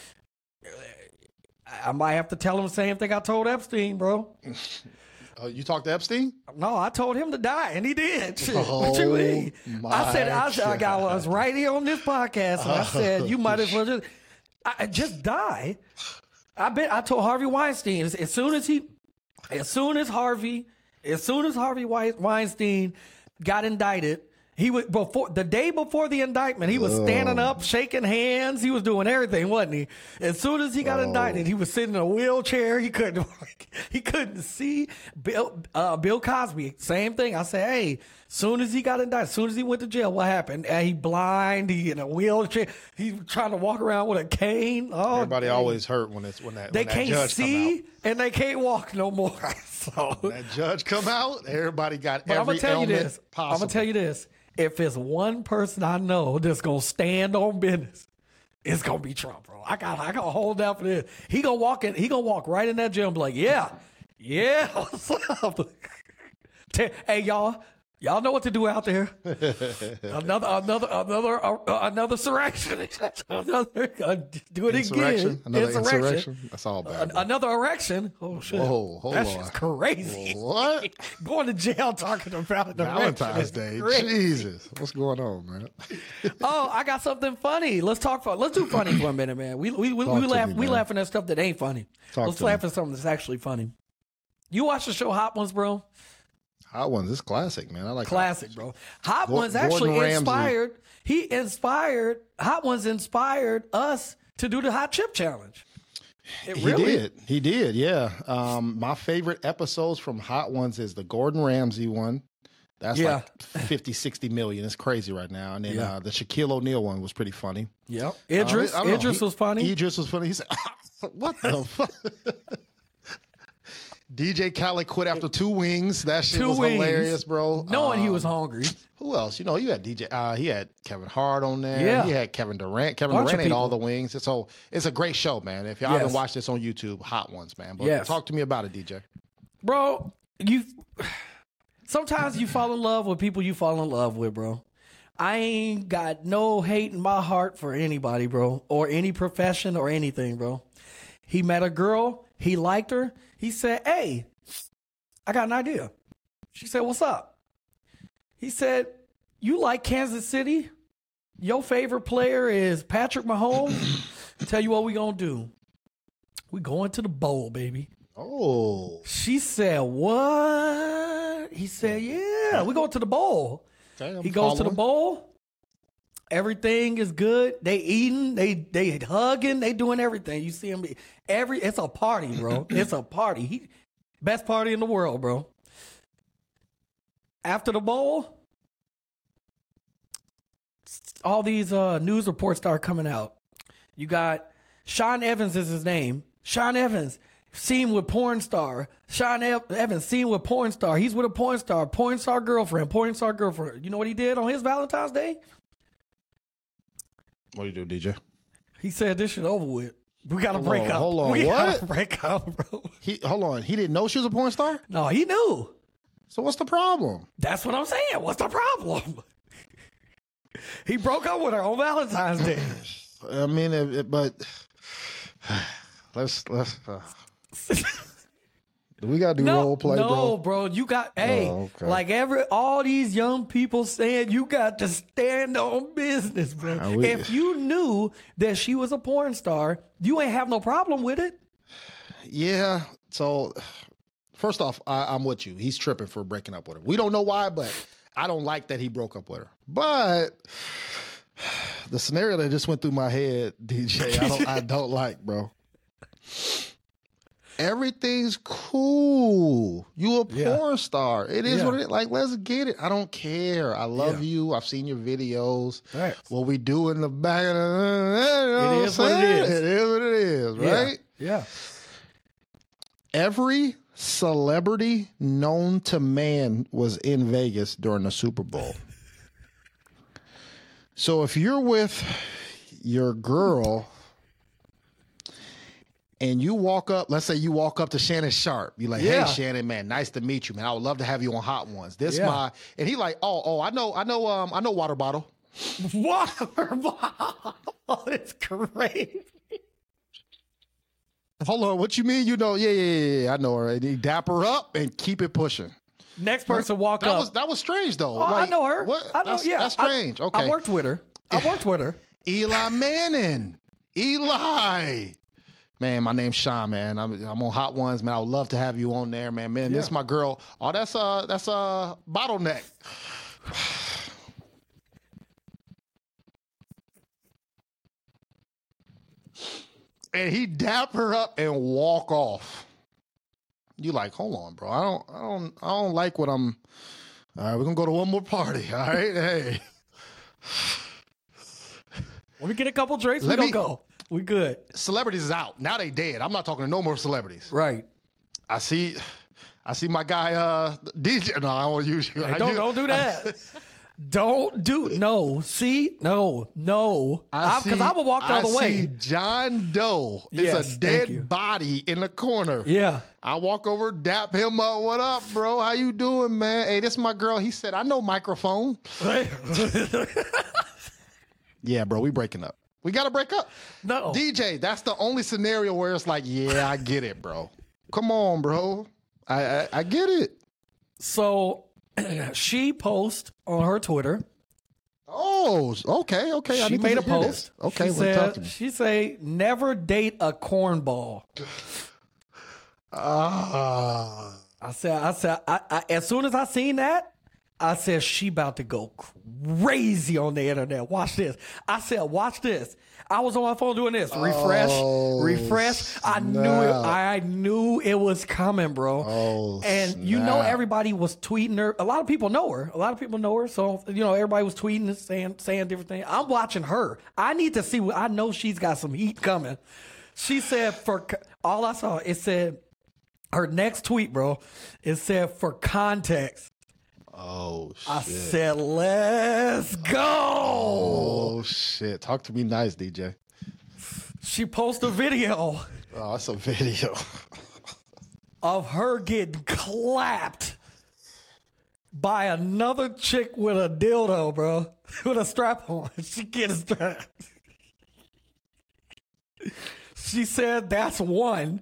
A: I might have to tell them the same thing I told Epstein, bro.
B: You talked to Epstein?
A: No, I told him to die, and he did. What you mean? I was right here on this podcast, and I said, you might as well just die. I told Harvey Weinstein, as soon as Harvey Weinstein got indicted, he was the day before the indictment, he was standing up, shaking hands. He was doing everything, wasn't he? As soon as he got indicted, he was sitting in a wheelchair. He couldn't see. Bill Cosby, same thing. I said, hey, soon as he got indicted, soon as he went to jail, what happened? He blind. He in a wheelchair. He trying to walk around with a cane. Oh,
B: everybody always hurt when they can't see
A: and they can't walk no more. So
B: when that judge come out, everybody got every ailment possible.
A: I'm gonna tell you this. If it's one person I know that's gonna stand on business, it's gonna be Trump, bro. I got hold out for this. He gonna walk right in that jail and be like, yeah, what's up? Hey, y'all know what to do out there. Another insurrection. Do it again.
B: Another insurrection. That's all bad.
A: Another erection. Oh shit!
B: Whoa, hold
A: That's
B: on.
A: just crazy.
B: What?
A: Going to jail talking about
B: Valentine's Day. Jesus, what's going on, man?
A: Oh, I got something funny. Let's do funny for a minute, man. We laughing at stuff that ain't funny. Let's laugh at something that's actually funny. You watch the show Hot Ones, bro?
B: Hot Ones is classic, man. I like
A: classic, bro. Hot Ones actually inspired. Hot Ones inspired us to do the Hot Chip Challenge.
B: He did. Yeah. My favorite episodes from Hot Ones is the Gordon Ramsay one. That's like 50, 60 million. It's crazy right now. And then the Shaquille O'Neal one was pretty funny.
A: Yep. Idris was funny.
B: Idris was funny. He said, what the fuck? DJ Khaled quit after 2 wings. That shit was hilarious, bro.
A: Knowing he was hungry.
B: Who else? You had DJ. He had Kevin Hart on there. Yeah. He had Kevin Durant. Kevin Durant ate all the wings. So it's a great show, man. If y'all haven't watched this on YouTube, Hot Ones, man. But talk to me about it, DJ.
A: Bro, sometimes you fall in love with people you fall in love with, bro. I ain't got no hate in my heart for anybody, bro, or any profession or anything, bro. He met a girl. He liked her. He said, hey, I got an idea. She said, what's up? He said, you like Kansas City? Your favorite player is Patrick Mahomes? Tell you what we gonna do. We going to the bowl, baby.
B: Oh.
A: She said, what? He said, yeah, we going to the bowl. Okay, he goes to the bowl. Everything is good. They eating, they hugging, they doing everything. You see him. It's a party, bro. It's a party. Best party in the world, bro. After the bowl, all these news reports start coming out. You got Sean Evans is his name. Sean Evans seen with porn star. Sean Evans seen with porn star. He's with a porn star girlfriend. You know what he did on his Valentine's Day?
B: What do you do, DJ?
A: He said this shit over with. We got to break up.
B: Hold on,
A: we
B: what?
A: Gotta break up, bro.
B: Hold on. He didn't know she was a porn star?
A: No, he knew.
B: So what's the problem?
A: That's what I'm saying. What's the problem? He broke up with her on Valentine's Day.
B: I mean, but let's. We gotta do role play, bro.
A: No, bro, you got like all these young people saying you got to stand on business, bro. If you knew that she was a porn star, you ain't have no problem with it.
B: Yeah. So first off, I'm with you. He's tripping for breaking up with her. We don't know why, but I don't like that he broke up with her. But the scenario that just went through my head, DJ, I don't like, bro. Everything's cool. You a porn star. It is what it is. Like, let's get it. I don't care. I love you. I've seen your videos. Right. What we do in the back of the...
A: It is what it is.
B: It is what it is, right?
A: Yeah.
B: Every celebrity known to man was in Vegas during the Super Bowl. So if you're with your girl... and you walk up, let's say you walk up to Shannon Sharp. You're like, hey, Shannon, man, nice to meet you, man. I would love to have you on Hot Ones. And he like, I know Water Bottle.
A: Water Bottle. It's crazy.
B: Hold on, what you mean? You know, yeah, I know her. And he dap her up and keep it pushing.
A: Next person walk up.
B: That was strange, though.
A: Oh, I know her.
B: What? That's strange. Okay.
A: I worked with her.
B: Eli Manning. Eli. Man, my name's Sean, man. I'm on Hot Ones, man. I would love to have you on there, man. Man, this is my girl. Oh, that's Bottleneck. And he dap her up and walk off. You like, hold on, bro. I don't like what I'm. All right, we're gonna go to one more party. All right, hey.
A: When we get a couple drinks, we don't go. We good.
B: Celebrities is out. Now they dead. I'm not talking to no more celebrities.
A: Right.
B: I see my guy DJ. No, I won't use you.
A: Hey, don't do that. No. See? No. Because I will walk the other way.
B: I see John Doe. It's a dead body in the corner.
A: Yeah.
B: I walk over, dap him up. What up, bro? How you doing, man? Hey, this is my girl. He said, I know microphone. Yeah, bro, we breaking up. We got to break up.
A: No.
B: DJ, that's the only scenario where it's like, yeah, I get it, bro. Come on, bro. I get it.
A: So she posts on her Twitter.
B: Oh, okay.
A: She made a post.
B: Okay,
A: she say, never date a cornball. As soon as I seen that, I said, she about to go crazy on the internet. Watch this. I said, watch this. I was on my phone doing this. Refresh. I knew it was coming, bro. And you know, everybody was tweeting her. A lot of people know her. So, you know, everybody was tweeting and saying different things. I'm watching her. I need to see I know she's got some heat coming. She said, all I saw, it said, her next tweet, bro, it said, for context.
B: Oh, shit.
A: I said, let's go.
B: Oh, shit. Talk to me nice, DJ.
A: She posted a video.
B: Oh, that's a video.
A: Of her getting clapped by another chick with a dildo, bro. With a strap on. She getting strapped. She said, that's one.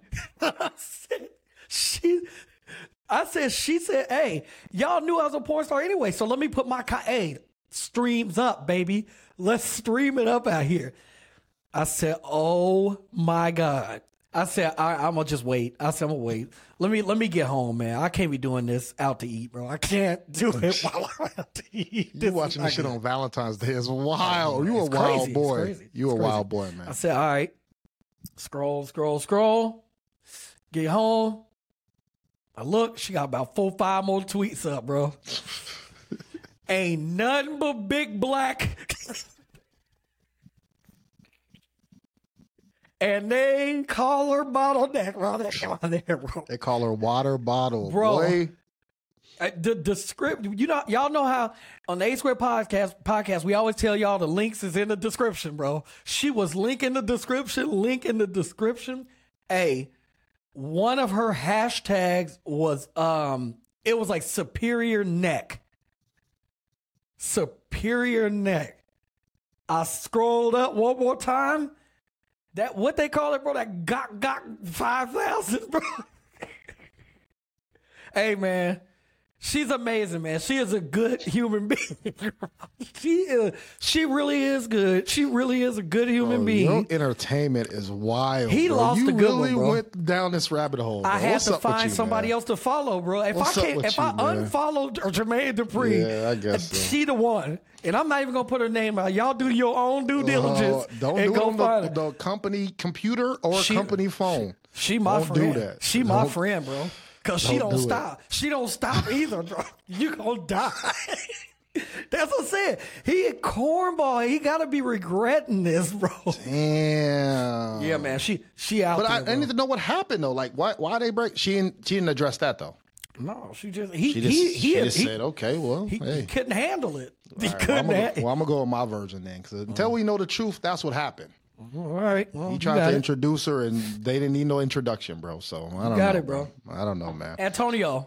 A: She said, hey, y'all knew I was a porn star anyway, so let me put my, streams up, baby. Let's stream it up out here. I said, oh my God. I said, I'm going to just wait. I said, I'm going to wait. Let me get home, man. I can't be doing this out to eat, bro. I can't do it while I'm out to eat.
B: You watching this shit on Valentine's Day is wild. You a wild boy. You a wild boy, man.
A: I said, all right. Scroll. Get home. I look, she got about 4-5 more tweets up, bro. Ain't nothing but big black. And they call her bottleneck, bro.
B: They call her water bottle,
A: bro.
B: Boy.
A: The script, y'all know how on the A-Square podcast, we always tell y'all the links is in the description, bro. She was linking the description. Hey, one of her hashtags was, it was like superior neck. Superior neck. I scrolled up one more time. That, what they call it, bro? That got 5,000, bro. Hey, man. She's amazing, man. She is a good human being. She really is good. She really is a good human being.
B: Your entertainment is wild.
A: He
B: bro.
A: lost
B: you
A: the good
B: really
A: one, bro.
B: Went down this rabbit hole.
A: I had to find somebody else to follow, bro. If I unfollowed Jermaine Dupri,
B: I guess so.
A: She the one. And I'm not even gonna put her name out. Y'all do your own due diligence.
B: Don't do it on the company computer or company phone.
A: She my friend.
B: Do that.
A: She my friend, bro. Cause she don't stop. She don't stop either, bro. You gonna die. That's what I said. He a cornball. He gotta be regretting this, bro.
B: Damn.
A: Yeah, man. She out.
B: But
A: there,
B: I need to know what happened though. Like why they break? She didn't address that though.
A: No, she just
B: said, okay, well,
A: he couldn't handle it.
B: I'm gonna go with my version then, because until we know the truth, that's what happened.
A: All right. Well,
B: he tried to introduce her, and they didn't need no introduction, bro. So I don't know.
A: Got it, bro.
B: I don't know, man.
A: Antonio,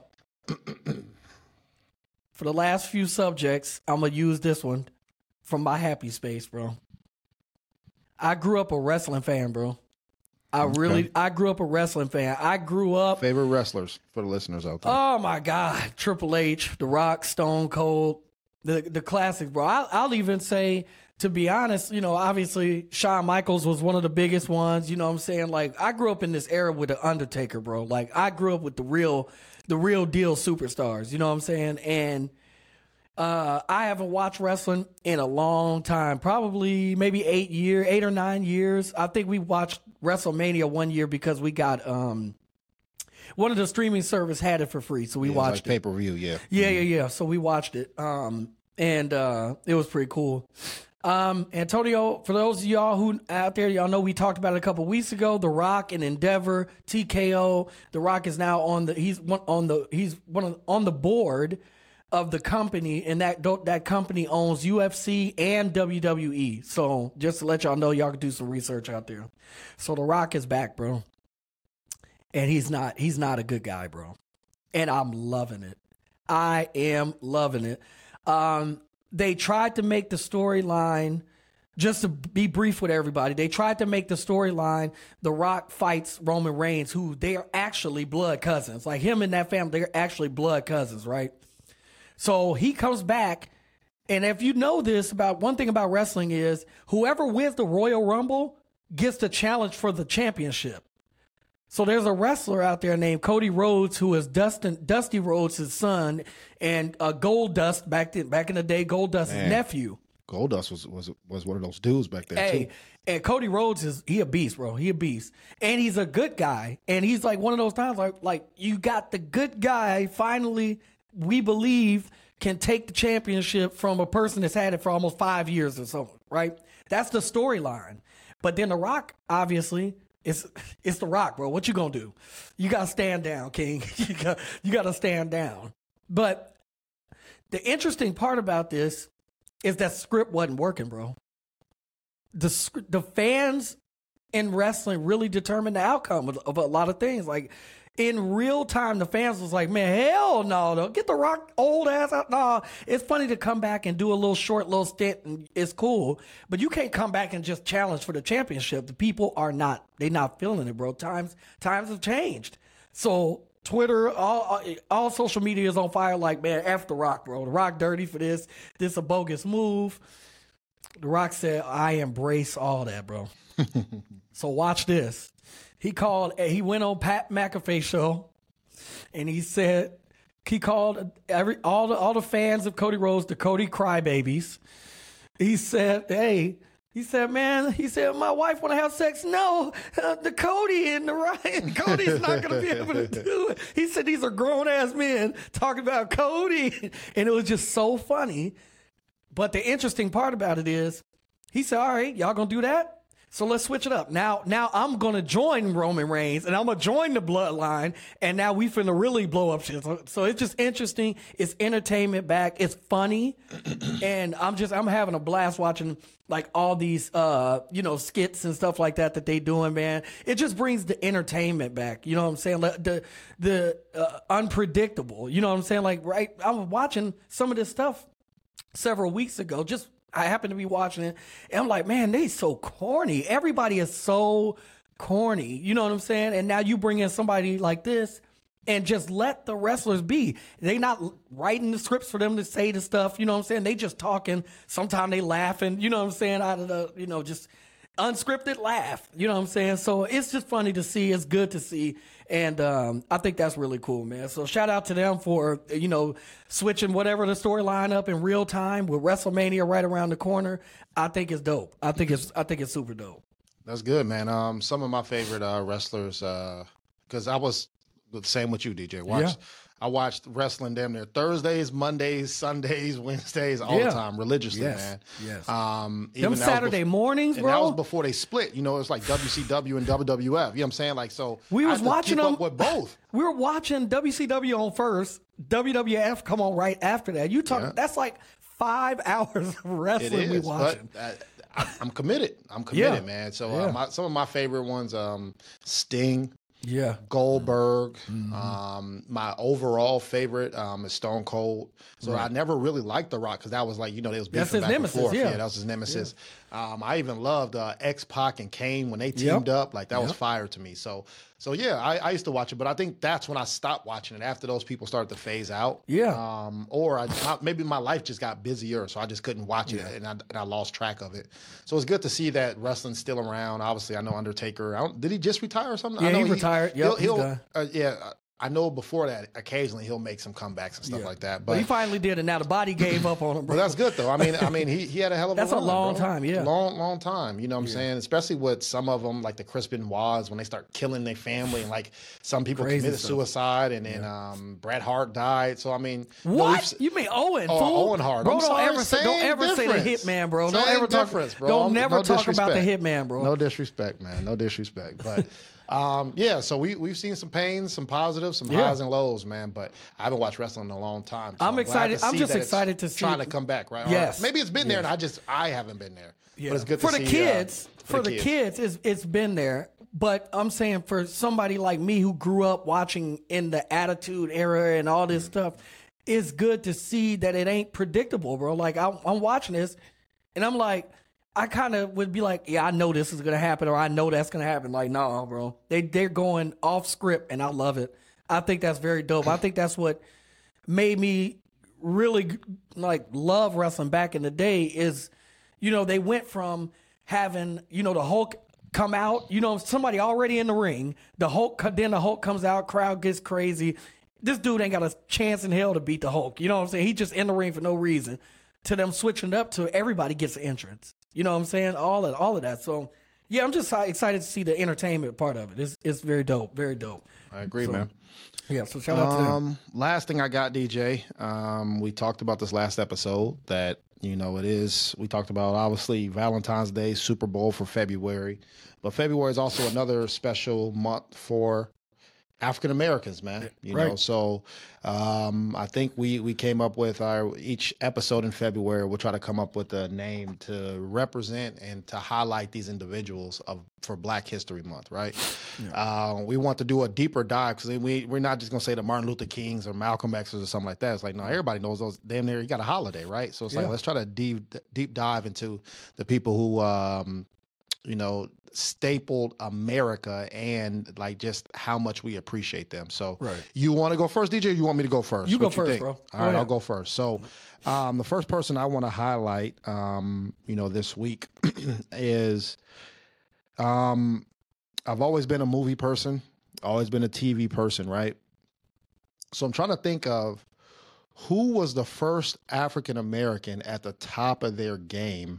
A: for the last few subjects, I'm gonna use this one from my happy space, bro. I grew up a wrestling fan, bro. I grew up a wrestling fan. I grew up.
B: Favorite wrestlers for the listeners out there.
A: Oh my God, Triple H, The Rock, Stone Cold, the classics, bro. I'll even say, to be honest, you know, obviously Shawn Michaels was one of the biggest ones. You know what I'm saying? Like, I grew up in this era with the Undertaker, bro. Like, I grew up with the real deal superstars. You know what I'm saying? And I haven't watched wrestling in a long time, probably maybe 8 or 9 years. I think we watched WrestleMania one year because we got one of the streaming service had it for free, so we watched it.
B: Pay-per-view, yeah.
A: Yeah. So we watched it, and it was pretty cool. Antonio, for those of y'all who out there, y'all know we talked about it a couple weeks ago. The Rock and Endeavor, TKO. The Rock is now on the board of the company, and that company owns UFC and WWE. So just to let y'all know, y'all can do some research out there. So The Rock is back, bro, and he's not a good guy, bro. And I'm loving it. I am loving it. They tried to make the storyline, just to be brief with everybody, they tried to make the storyline The Rock fights Roman Reigns, who they are actually blood cousins. Like, him and that family, they're actually blood cousins, right? So he comes back, and if you know this, about one thing about wrestling is whoever wins the Royal Rumble gets the challenge for the championship. So there's a wrestler out there named Cody Rhodes, who is Dusty Rhodes' son, and Goldust back in the day, Goldust's nephew.
B: Goldust was one of those dudes back there too.
A: And Cody Rhodes he a beast, bro. He a beast, and he's a good guy. And he's like one of those times, like you got the good guy finally. We believe can take the championship from a person that's had it for almost 5 years or so, right? That's the storyline. But then The Rock, obviously. It's The Rock, bro. What you gonna do? You gotta stand down, King. You gotta stand down. But the interesting part about this is that script wasn't working, bro. The fans in wrestling really determined the outcome of a lot of things. Like in real time, the fans was like, man, hell no, get The Rock old ass out. No, it's funny to come back and do a little stint, and it's cool. But you can't come back and just challenge for the championship. The people they not feeling it, bro. Times have changed. So Twitter, all social media is on fire. Like, man, F The Rock, bro. The Rock dirty for this. This a bogus move. The Rock said, I embrace all that, bro. So watch this. He went on Pat McAfee show, and he called all the fans of Cody Rhodes the Cody Crybabies. He said, man, my wife want to have sex. No, the Cody and the Ryan, Cody's not going to be able to do it. He said, these are grown ass men talking about Cody. And it was just so funny. But the interesting part about it is, he said, all right, y'all going to do that? So let's switch it up. Now I'm going to join Roman Reigns, and I'm going to join the Bloodline, and now we finna really blow up shit. So it's just interesting. It's entertainment back. It's funny. And I'm having a blast watching like all these, skits and stuff like that they doing, man. It just brings the entertainment back. You know what I'm saying? The unpredictable. You know what I'm saying? Like, right. I was watching some of this stuff several weeks ago, I happened to be watching it, and I'm like, man, they so corny. Everybody is so corny. You know what I'm saying? And now you bring in somebody like this and just let the wrestlers be. They not writing the scripts for them to say the stuff. You know what I'm saying? They just talking. Sometimes they laughing. You know what I'm saying? Out of the, just unscripted laugh. You know what I'm saying? So it's just funny to see. It's good to see. And I think that's really cool, man. So shout out to them for, switching whatever the storyline up in real time with WrestleMania right around the corner. I think it's dope. I think it's super dope.
B: That's good, man. Some of my favorite wrestlers, because I was the same with you, DJ. I watched wrestling damn near Thursdays, Mondays, Sundays, Wednesdays, all the time, religiously, man.
A: Yes. Them Saturday mornings, bro.
B: And that was before they split. It was like WCW and WWF. You know what I'm saying? Like, so
A: we was watching them
B: with both.
A: We were watching WCW on first, WWF come on right after that. You talk that's like 5 hours of wrestling we watching.
B: I'm committed. Man. So some of my favorite ones, Sting.
A: Yeah,
B: Goldberg. My overall favorite is Stone Cold. So I never really liked The Rock because that was like, they was beefing back and forth. Yeah, that was his nemesis. Yeah. I even loved X-Pac and Kane when they teamed up. Like that was fire to me. So I used to watch it, but I think that's when I stopped watching it after those people started to phase out.
A: Yeah.
B: Or maybe my life just got busier, so I just couldn't watch it, and I lost track of it. So it's good to see that wrestling's still around. Obviously, I know Undertaker. Did he just retire or something?
A: Yeah,
B: I know
A: he retired. Yep, he's done.
B: I know before that, occasionally he'll make some comebacks and stuff like that. But
A: he finally did, and now the body gave up on him, bro.
B: Well, that's good, though. I mean, he had a hell of a run.
A: That's a long time, yeah.
B: Long time. You know what I'm saying? Especially with some of them, like the Chris Benoits, when they start killing their family, and like some people committed suicide, and then Bret Hart died. So, I mean.
A: What? You mean Owen, fool?
B: Owen Hart.
A: Bro, don't ever say the Hitman, bro. Don't ever talk about the Hitman, bro.
B: No disrespect, man. No disrespect. But. So we've seen some pains, some positives, some highs and lows, man. But I haven't watched wrestling in a long time. So
A: I'm excited. I'm just excited to see
B: trying to come back, right?
A: Yes.
B: Or maybe it's been there, and I haven't been there. Yeah. But it's good
A: to
B: see.
A: For the kids, it's been there. But I'm saying for somebody like me who grew up watching in the Attitude Era and all this stuff, it's good to see that it ain't predictable, bro. Like I'm watching this, and I'm like. I kind of would be like, I know this is going to happen, or I know that's going to happen. Like, no, bro. They're going off script, and I love it. I think that's very dope. I think that's what made me really, love wrestling back in the day is, they went from having, the Hulk come out, somebody already in the ring. Then the Hulk comes out, crowd gets crazy. This dude ain't got a chance in hell to beat the Hulk. You know what I'm saying? He just in the ring for no reason. To them switching it up to everybody gets an entrance. You know what I'm saying? All of that. So, yeah, I'm just excited to see the entertainment part of it. It's very dope. Very dope.
B: I agree, man.
A: Yeah, so shout out to them.
B: Last thing I got, DJ, we talked about this last episode that, we talked about, obviously, Valentine's Day, Super Bowl for February. But February is also another special month for African Americans, man. So I think we came up with each episode in February, we'll try to come up with a name to represent and to highlight these individuals for Black History Month, right? Yeah. We want to do a deeper dive because we're not just going to say the Martin Luther Kings or Malcolm X's or something like that. It's like, no, everybody knows those. Damn near, you got a holiday, right? So it's like, let's try to deep dive into the people who, stapled America and like just how much we appreciate them. So You want to go first, DJ, or you want me to go first?
A: You go first, bro.
B: All right, I'll go first. So the first person I want to highlight, this week is I've always been a movie person, always been a TV person, right? So I'm trying to think of who was the first African American at the top of their game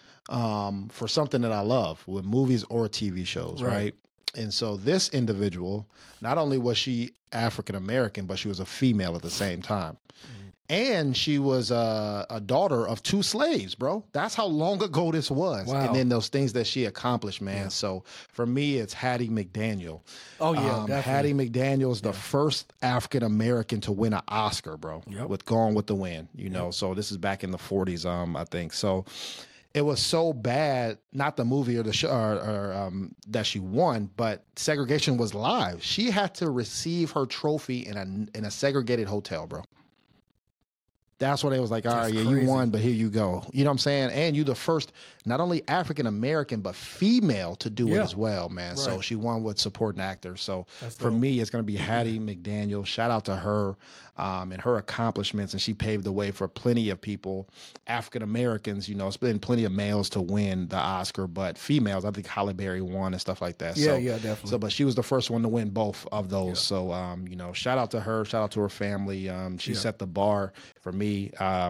B: for something that I love, with movies or TV shows, right? And so this individual, not only was she African American, but she was a female at the same time. And she was a daughter of 2 slaves, bro. That's how long ago this was. Wow. And then those things that she accomplished, man. Yeah. So for me, it's Hattie McDaniel.
A: Oh, yeah, definitely.
B: Hattie McDaniel is the first African American to win an Oscar, bro, with Gone with the Wind, So this is back in the 40s, I think. So it was so bad, not the movie or the show or that she won, but segregation was live. She had to receive her trophy in a segregated hotel, bro. That's when they was like, all right, you won, but here you go. You know what I'm saying? And you the first, not only African-American, but female to do it as well, man. Right. So she won with supporting actor. So for me, it's going to be Hattie McDaniel. Shout out to her and her accomplishments. And she paved the way for plenty of people, African-Americans, it's been plenty of males to win the Oscar, but females, I think Halle Berry won and stuff like that.
A: Yeah, definitely.
B: So, but she was the first one to win both of those. Yeah. So, shout out to her. Shout out to her family. She set the bar for me. I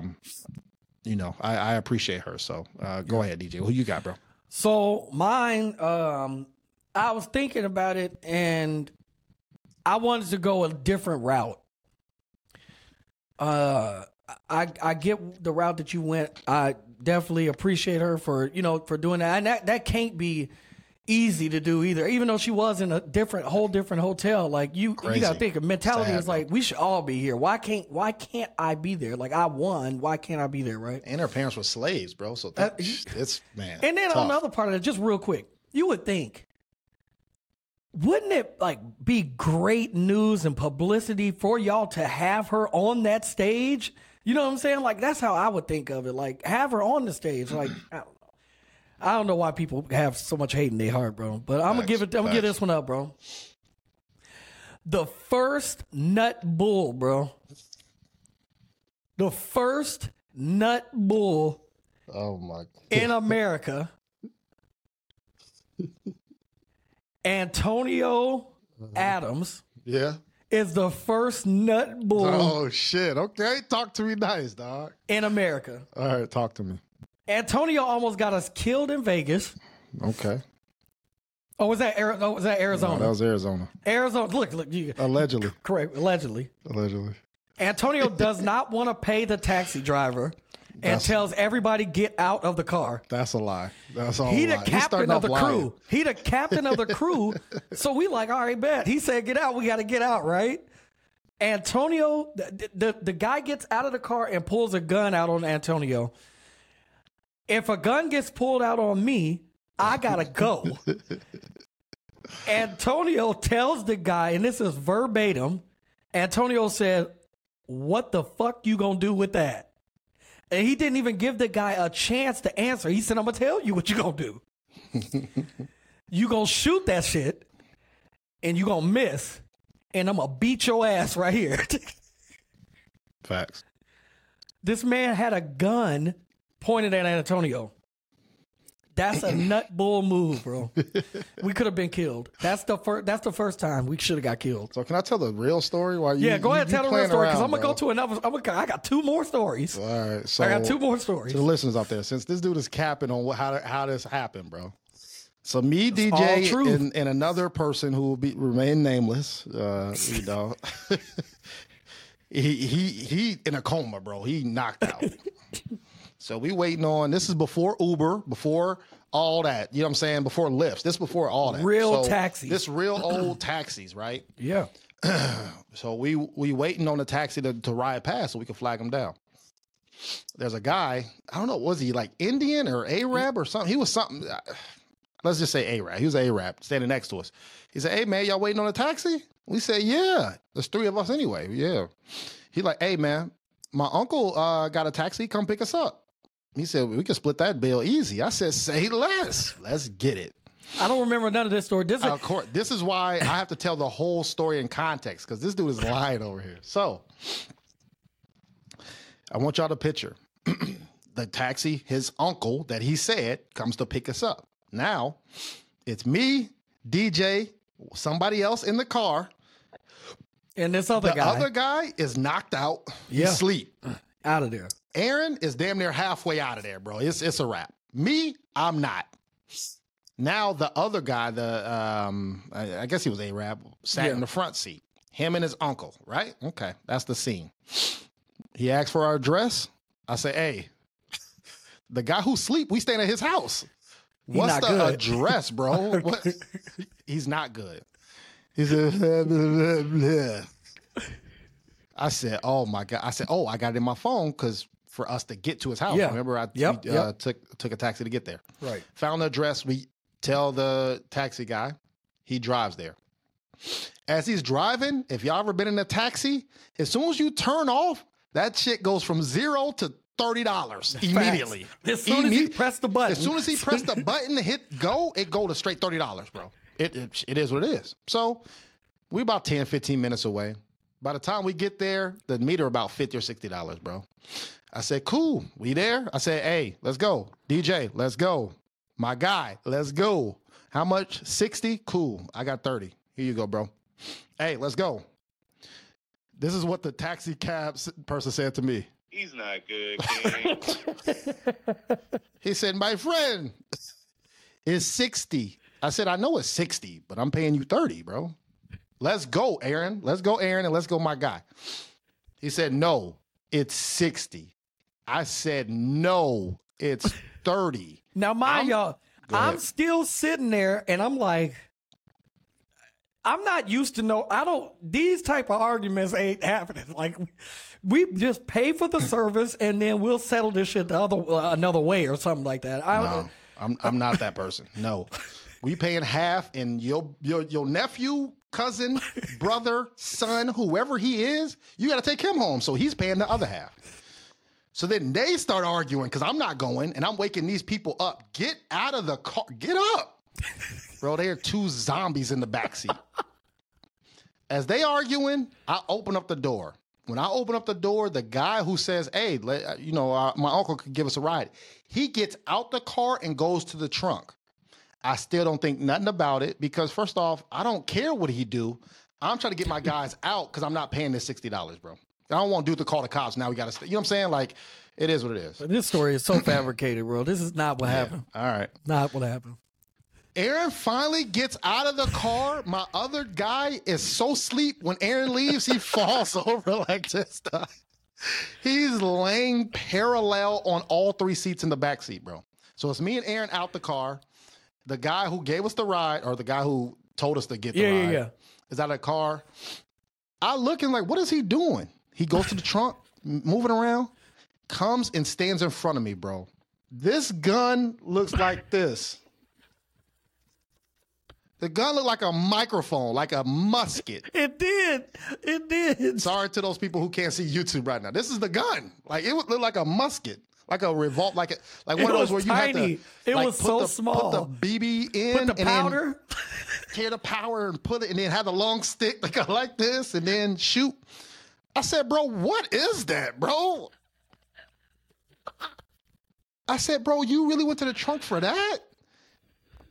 B: appreciate her. So go ahead, DJ. Who you got, bro?
A: So mine, I was thinking about it and I wanted to go a different route. I get the route that you went. I definitely appreciate her for doing that. And that can't be easy to do either, even though she was in a whole different hotel. Like you got to think, a mentality is like, we should all be here. Why can't I be there? Like, I won. Why can't I be there? Right.
B: And her parents were slaves, bro. So it's man.
A: And then
B: tough.
A: On the other part of it, just real quick, you would think, wouldn't it like be great news and publicity for y'all to have her on that stage? You know what I'm saying? Like, that's how I would think of it. Like, have her on the stage. Like, I don't know why people have so much hate in their heart, bro. But I'm gonna give this one up, bro. The first nut bull, bro. The first nut bull.
B: Oh my God.
A: In America. Antonio Adams.
B: Yeah.
A: Is the first nut bull.
B: Oh shit. Okay. Talk to me nice, dog.
A: In America.
B: All right, talk to me.
A: Antonio almost got us killed in Vegas.
B: Okay.
A: Oh, was that Arizona?
B: No, that was Arizona.
A: Arizona. Look.
B: Allegedly.
A: Correct. Allegedly. Antonio does not want to pay the taxi driver and tells everybody get out of the car.
B: That's a lie. That's all.
A: He the captain of the crew. He the captain of the crew. So we like, all right, bet. He said, get out. We got to get out, right? Antonio, the guy gets out of the car and pulls a gun out on Antonio. If a gun gets pulled out on me, I gotta go. Antonio tells the guy, and this is verbatim, Antonio said, what the fuck you gonna do with that? And he didn't even give the guy a chance to answer. He said, I'm gonna tell you what you gonna do. You gonna shoot that shit, and you gonna miss, and I'm gonna beat your ass right here.
B: Facts.
A: This man had a gun pointed at Antonio. That's a nut bull move, bro. We could have been killed. That's the first time we should have got killed.
B: So can I tell the real story? Go
A: ahead, tell the real story because I'm gonna go to another. I got 2 more stories.
B: All right, so
A: I got 2 more stories.
B: To the listeners out there, since this dude is capping on how this happened, bro. So me, it's DJ, and another person who will remain nameless, he in a coma, bro. He knocked out. So we waiting on, this is before Uber, before all that. You know what I'm saying? Before Lyft. This is before all that.
A: Real taxis.
B: This real old taxis, right?
A: Yeah.
B: So we waiting on the taxi to ride past so we can flag him down. There's a guy, I don't know, was he like Indian or Arab or something? He was something, let's just say Arab. He was Arab standing next to us. He said, hey man, y'all waiting on a taxi? We said, yeah. There's 3 of us anyway. Yeah. He like, hey man, my uncle got a taxi. Come pick us up. He said, we can split that bill easy. I said, say less. Let's get it.
A: I don't remember none of this story.
B: Of course, this is why I have to tell the whole story in context, because this dude is lying over here. So I want y'all to picture the taxi, his uncle that he said comes to pick us up. Now it's me, DJ, somebody else in the car.
A: And this other guy.
B: The other guy is knocked out. He's asleep.
A: Out of there.
B: Aaron is damn near halfway out of there, bro. It's a wrap. Me, I'm not. Now the other guy, I guess he was Arab, sat in the front seat. Him and his uncle, right? Okay, that's the scene. He asked for our address. I say, hey, the guy who sleep, we staying at his house. What's the address, bro? What? He's not good. He said, blah, blah, blah. I said, oh my God. I said, I got it in my phone because for us to get to his house. Yeah. Remember, I took a taxi to get there.
A: Right.
B: Found the address. We tell the taxi guy. He drives there. As he's driving, if y'all ever been in a taxi, as soon as you turn off, that shit goes from $0 to $30 immediately.
A: As soon as he pressed the button.
B: As soon as he pressed the button to hit go, it go to straight $30, bro. It is what it is. So we about 10, 15 minutes away. By the time we get there, the meter about $50 or $60, bro. I said, cool, we there? I said, hey, let's go. DJ, let's go. My guy, let's go. How much? 60? Cool, I got 30. Here you go, bro. Hey, let's go. This is what the taxi cab person said to me.
C: He's not good, King.
B: He said, my friend, it's 60. I said, I know it's 60, but I'm paying you 30, bro. Let's go, Aaron. Let's go, Aaron, and let's go, my guy. He said, no, it's 60. I said, no, it's 30.
A: Now, mind y'all, I'm still sitting there, and I'm like, I'm not used to these type of arguments ain't happening. Like, we just pay for the service, and then we'll settle this shit another way or something like that.
B: No, I'm not that person. No. We paying half, and your nephew, cousin, brother, son, whoever he is, you got to take him home. So he's paying the other half. So then they start arguing because I'm not going, and I'm waking these people up. Get out of the car. Get up. Bro, there are 2 zombies in the backseat. As they arguing, I open up the door. When I open up the door, the guy who says, hey, my uncle could give us a ride, he gets out the car and goes to the trunk. I still don't think nothing about it because, first off, I don't care what he do. I'm trying to get my guys out because I'm not paying this $60, bro. I don't want dude to call the cops. Now we got to, you know what I'm saying? Like, it is what it is.
A: This story is so fabricated, bro. This is not what happened.
B: All right.
A: Not what happened.
B: Aaron finally gets out of the car. My other guy is so asleep. When Aaron leaves, he falls over like this. He's laying parallel on all 3 seats in the back seat, bro. So it's me and Aaron out the car. The guy who gave us the ride, or the guy who told us to get the ride, is out of the car. I looking like, what is he doing? He goes to the trunk, moving around, comes and stands in front of me, bro. This gun looks like this. The gun looked like a microphone, like a musket.
A: It did. It did.
B: Sorry to those people who can't see YouTube right now. This is the gun. Like, it would look like a musket. Like a revolt, like one of those where you had to.
A: It was so small.
B: Put the BB in,
A: put the powder,
B: and then tear the powder and put it, and then have the long stick that go like this, and then shoot. I said, bro, what is that, bro? I said, bro, you really went to the trunk for that?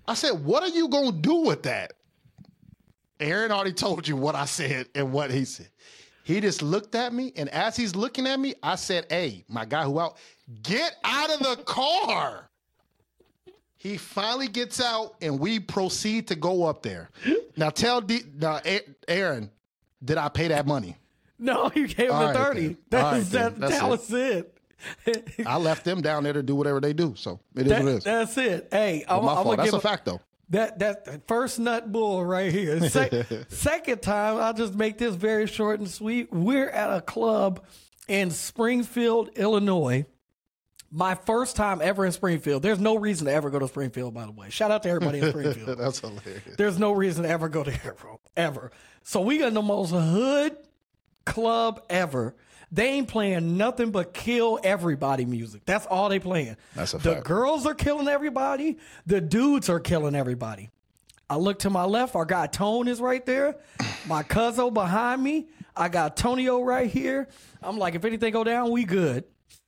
B: I said, what are you going to do with that? Aaron already told you what I said and what he said. He just looked at me, and as he's looking at me, I said, hey, my guy who out, get out of the car. He finally gets out, and we proceed to go up there. Now, Aaron, did I pay that money?
A: No, you gave him the 30. That was it.
B: I left them down there to do whatever they do, so it is what it is.
A: That's it. Hey,
B: that's a fact, though.
A: That first nut bull right here. Second time, I'll just make this very short and sweet. We're at a club in Springfield, Illinois. My first time ever in Springfield. There's no reason to ever go to Springfield, by the way. Shout out to everybody in Springfield.
B: That's hilarious.
A: There's no reason to ever go there, bro. Ever. So we got the most hood club ever. They ain't playing nothing but kill everybody music. That's all they playing.
B: That's a fact.
A: The girls are killing everybody. The dudes are killing everybody. I look to my left. Our guy Tone is right there. My cousin behind me. I got Tonio right here. I'm like, if anything go down, we good.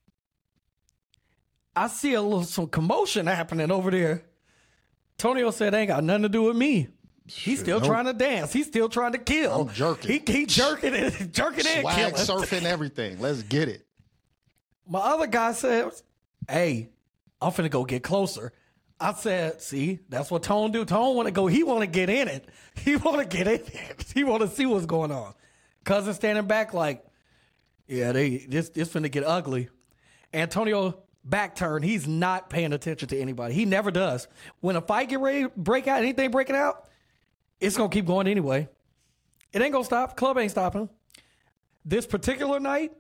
A: I see some commotion happening over there. Tonio said, ain't got nothing to do with me. He's still trying to dance. He's still trying to kill.
B: I'm jerking.
A: He jerking in,
B: Swag, surfing, everything. Let's get it.
A: My other guy said, hey, I'm finna go get closer. I said, see, that's what Tone do. Tone want to go. He want to get in it. He want to get in it. He want to see what's going on. Cousin standing back like, yeah, this finna get ugly. Antonio back turn. He's not paying attention to anybody. He never does. When a fight get ready to break out, anything breaking out, it's going to keep going anyway. It ain't going to stop. Club ain't stopping. This particular night,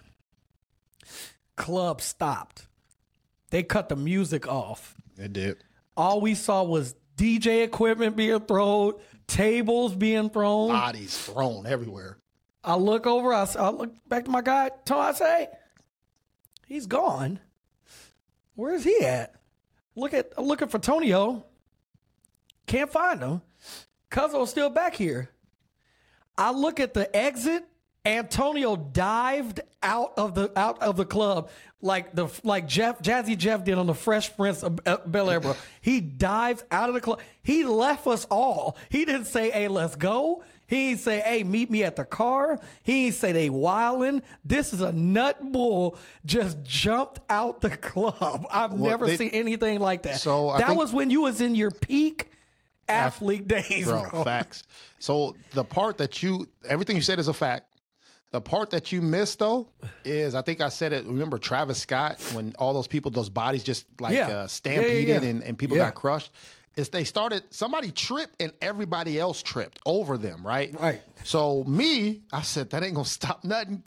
A: club stopped. They cut the music off.
B: It did.
A: All we saw was DJ equipment being thrown, tables being thrown.
B: Bodies thrown everywhere.
A: I look over. I look back to my guy. I say, he's gone. Where is he at? I'm looking for Tonio. Can't find him. Cuzzo's still back here. I look at the exit. Antonio dived out of the club like Jazzy Jeff did on the Fresh Prince of Bel-Air, bro. He dived out of the club. He left us all. He didn't say, hey, let's go. He didn't say, hey, meet me at the car. He didn't say they wildin'. This is a nut bull just jumped out the club. I've never seen anything like that. So that was when you was in your peak athlete days, bro.
B: Facts. So the part that everything you said is a fact. The part that you missed, though, is I think I said it. Remember Travis Scott when all those bodies just stampeded and people got crushed? Is somebody tripped and everybody else tripped over them, right?
A: Right.
B: So I said, that ain't going to stop nothing.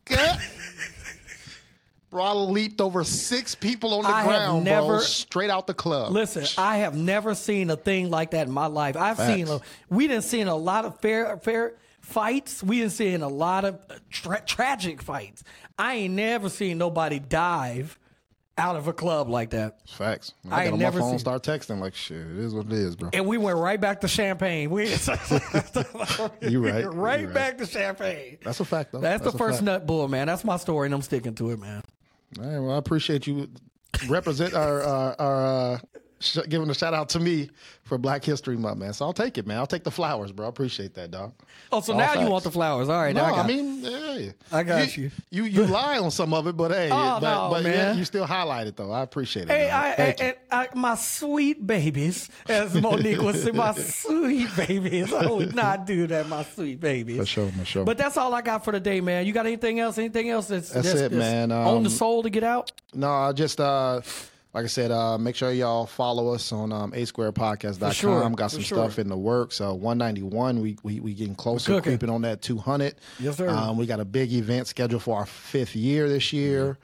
B: Bro, I leaped over 6 people on the ground, bro, straight out the club.
A: Listen, I have never seen a thing like that in my life. We didn't see a lot of fair fights. We didn't see a lot of tragic fights. I ain't never seen nobody dive out of a club like that.
B: Facts. I got on my phone, start texting like, shit, it is what it is, bro.
A: And we went right back to Champagne.
B: You right.
A: Right back to Champagne.
B: That's a fact, though.
A: That's the first nut bull, man. That's my story, and I'm sticking to it, man.
B: All right, well, I appreciate you represent our giving a shout out to me for Black History Month, man. So I'll take it, man. I'll take the flowers, bro. I appreciate that, dog.
A: Oh, so now you want the flowers? All right,
B: no,
A: hey, I got you.
B: You lie on some of it, but hey,
A: man.
B: Yeah, you still highlight it though. I appreciate it.
A: Hey, my sweet babies, as Monique would say, my sweet babies. I would not do that, my sweet babies.
B: For sure.
A: But that's all I got for today, man. You got anything else? Anything else that's
B: it, man.
A: On the soul to get out?
B: No, I just like I said, make sure y'all follow us on asquaredpodcast.com.
A: Sure,
B: got some stuff in the works. 191, we getting closer, creeping on that 200.
A: Yes, sir.
B: We got a big event scheduled for our 5th year this year.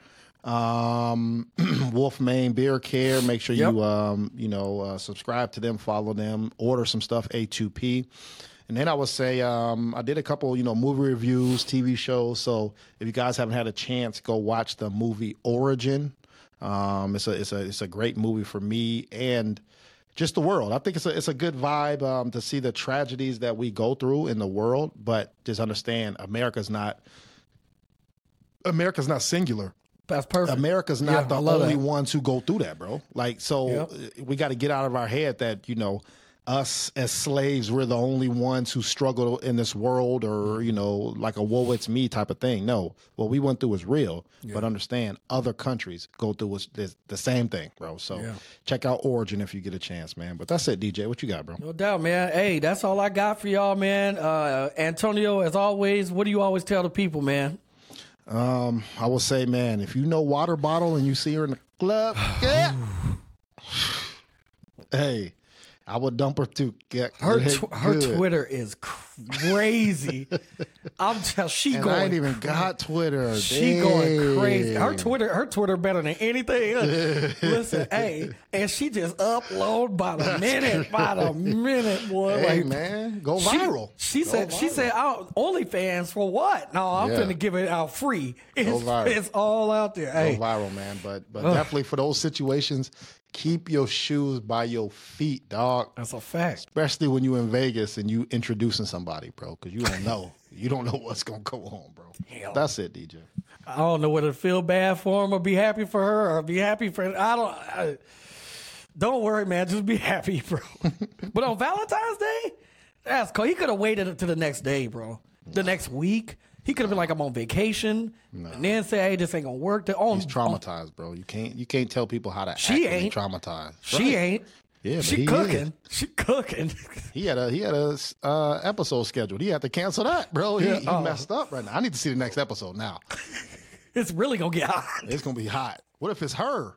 B: Wolf Main Beer Care. Make sure you subscribe to them, follow them, order some stuff, A2P. And then I would say I did a couple, movie reviews, TV shows. So if you guys haven't had a chance, go watch the movie Origin. It's a great movie for me and just the world. I think it's a good vibe to see the tragedies that we go through in the world, but just understand America's not singular.
A: That's perfect.
B: America's not the only ones who go through that, bro. We got to get out of our head that, us as slaves, we're the only ones who struggle in this world, or, you know, like a woe it's me type of thing. No, what we went through is real, but understand other countries go through the same thing, bro. So check out Origin if you get a chance, man. But that's it, DJ. What you got, bro?
A: No doubt, man. Hey, that's all I got for y'all, man. Antonio, as always, what do you always tell the people, man?
B: I will say, man, if you know Water Bottle and you see her in the club, hey, I would dump her too.
A: Her Twitter is crazy. I'm telling she
B: and
A: going.
B: I ain't even got Twitter.
A: She going crazy. Her Twitter better than anything. Listen, hey, and she just upload by the minute, boy.
B: Hey,
A: like,
B: man, go viral.
A: She said, OnlyFans for what? No, I'm finna give it out free. It's all out there.
B: Go viral, man. But definitely for those situations, keep your shoes by your feet, dog.
A: That's a fact.
B: Especially when you in Vegas and you introducing somebody, bro, because you don't know. You don't know what's going to go on, bro. Hell. That's it, DJ.
A: I don't know whether to feel bad for him or be happy for her or be happy for don't worry, man. Just be happy, bro. But on Valentine's Day, that's cool. He could have waited until the next day, bro. The next week. He could have been like, I'm on vacation, and then say, "Hey, this ain't gonna work."
B: He's traumatized, bro. You can't tell people how to act when they're traumatized.
A: She ain't. Yeah, she cooking. She cooking.
B: He had a episode scheduled. He had to cancel that, bro. He messed up right now. I need to see the next episode now.
A: It's really gonna get hot.
B: It's gonna be hot. What if it's her?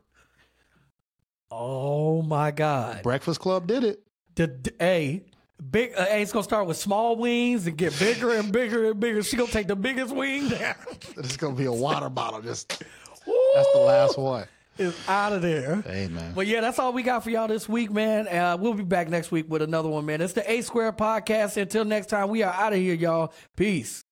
A: Oh my God!
B: Breakfast Club did it.
A: Big, it's gonna start with small wings and get bigger and bigger and bigger. She gonna take the biggest wing down.
B: It's gonna be a water bottle. That's the last one.
A: It's out of there.
B: Hey, man.
A: But yeah, that's all we got for y'all this week, man. We'll be back next week with another one, man. It's the A Square Podcast. Until next time, we are out of here, y'all. Peace.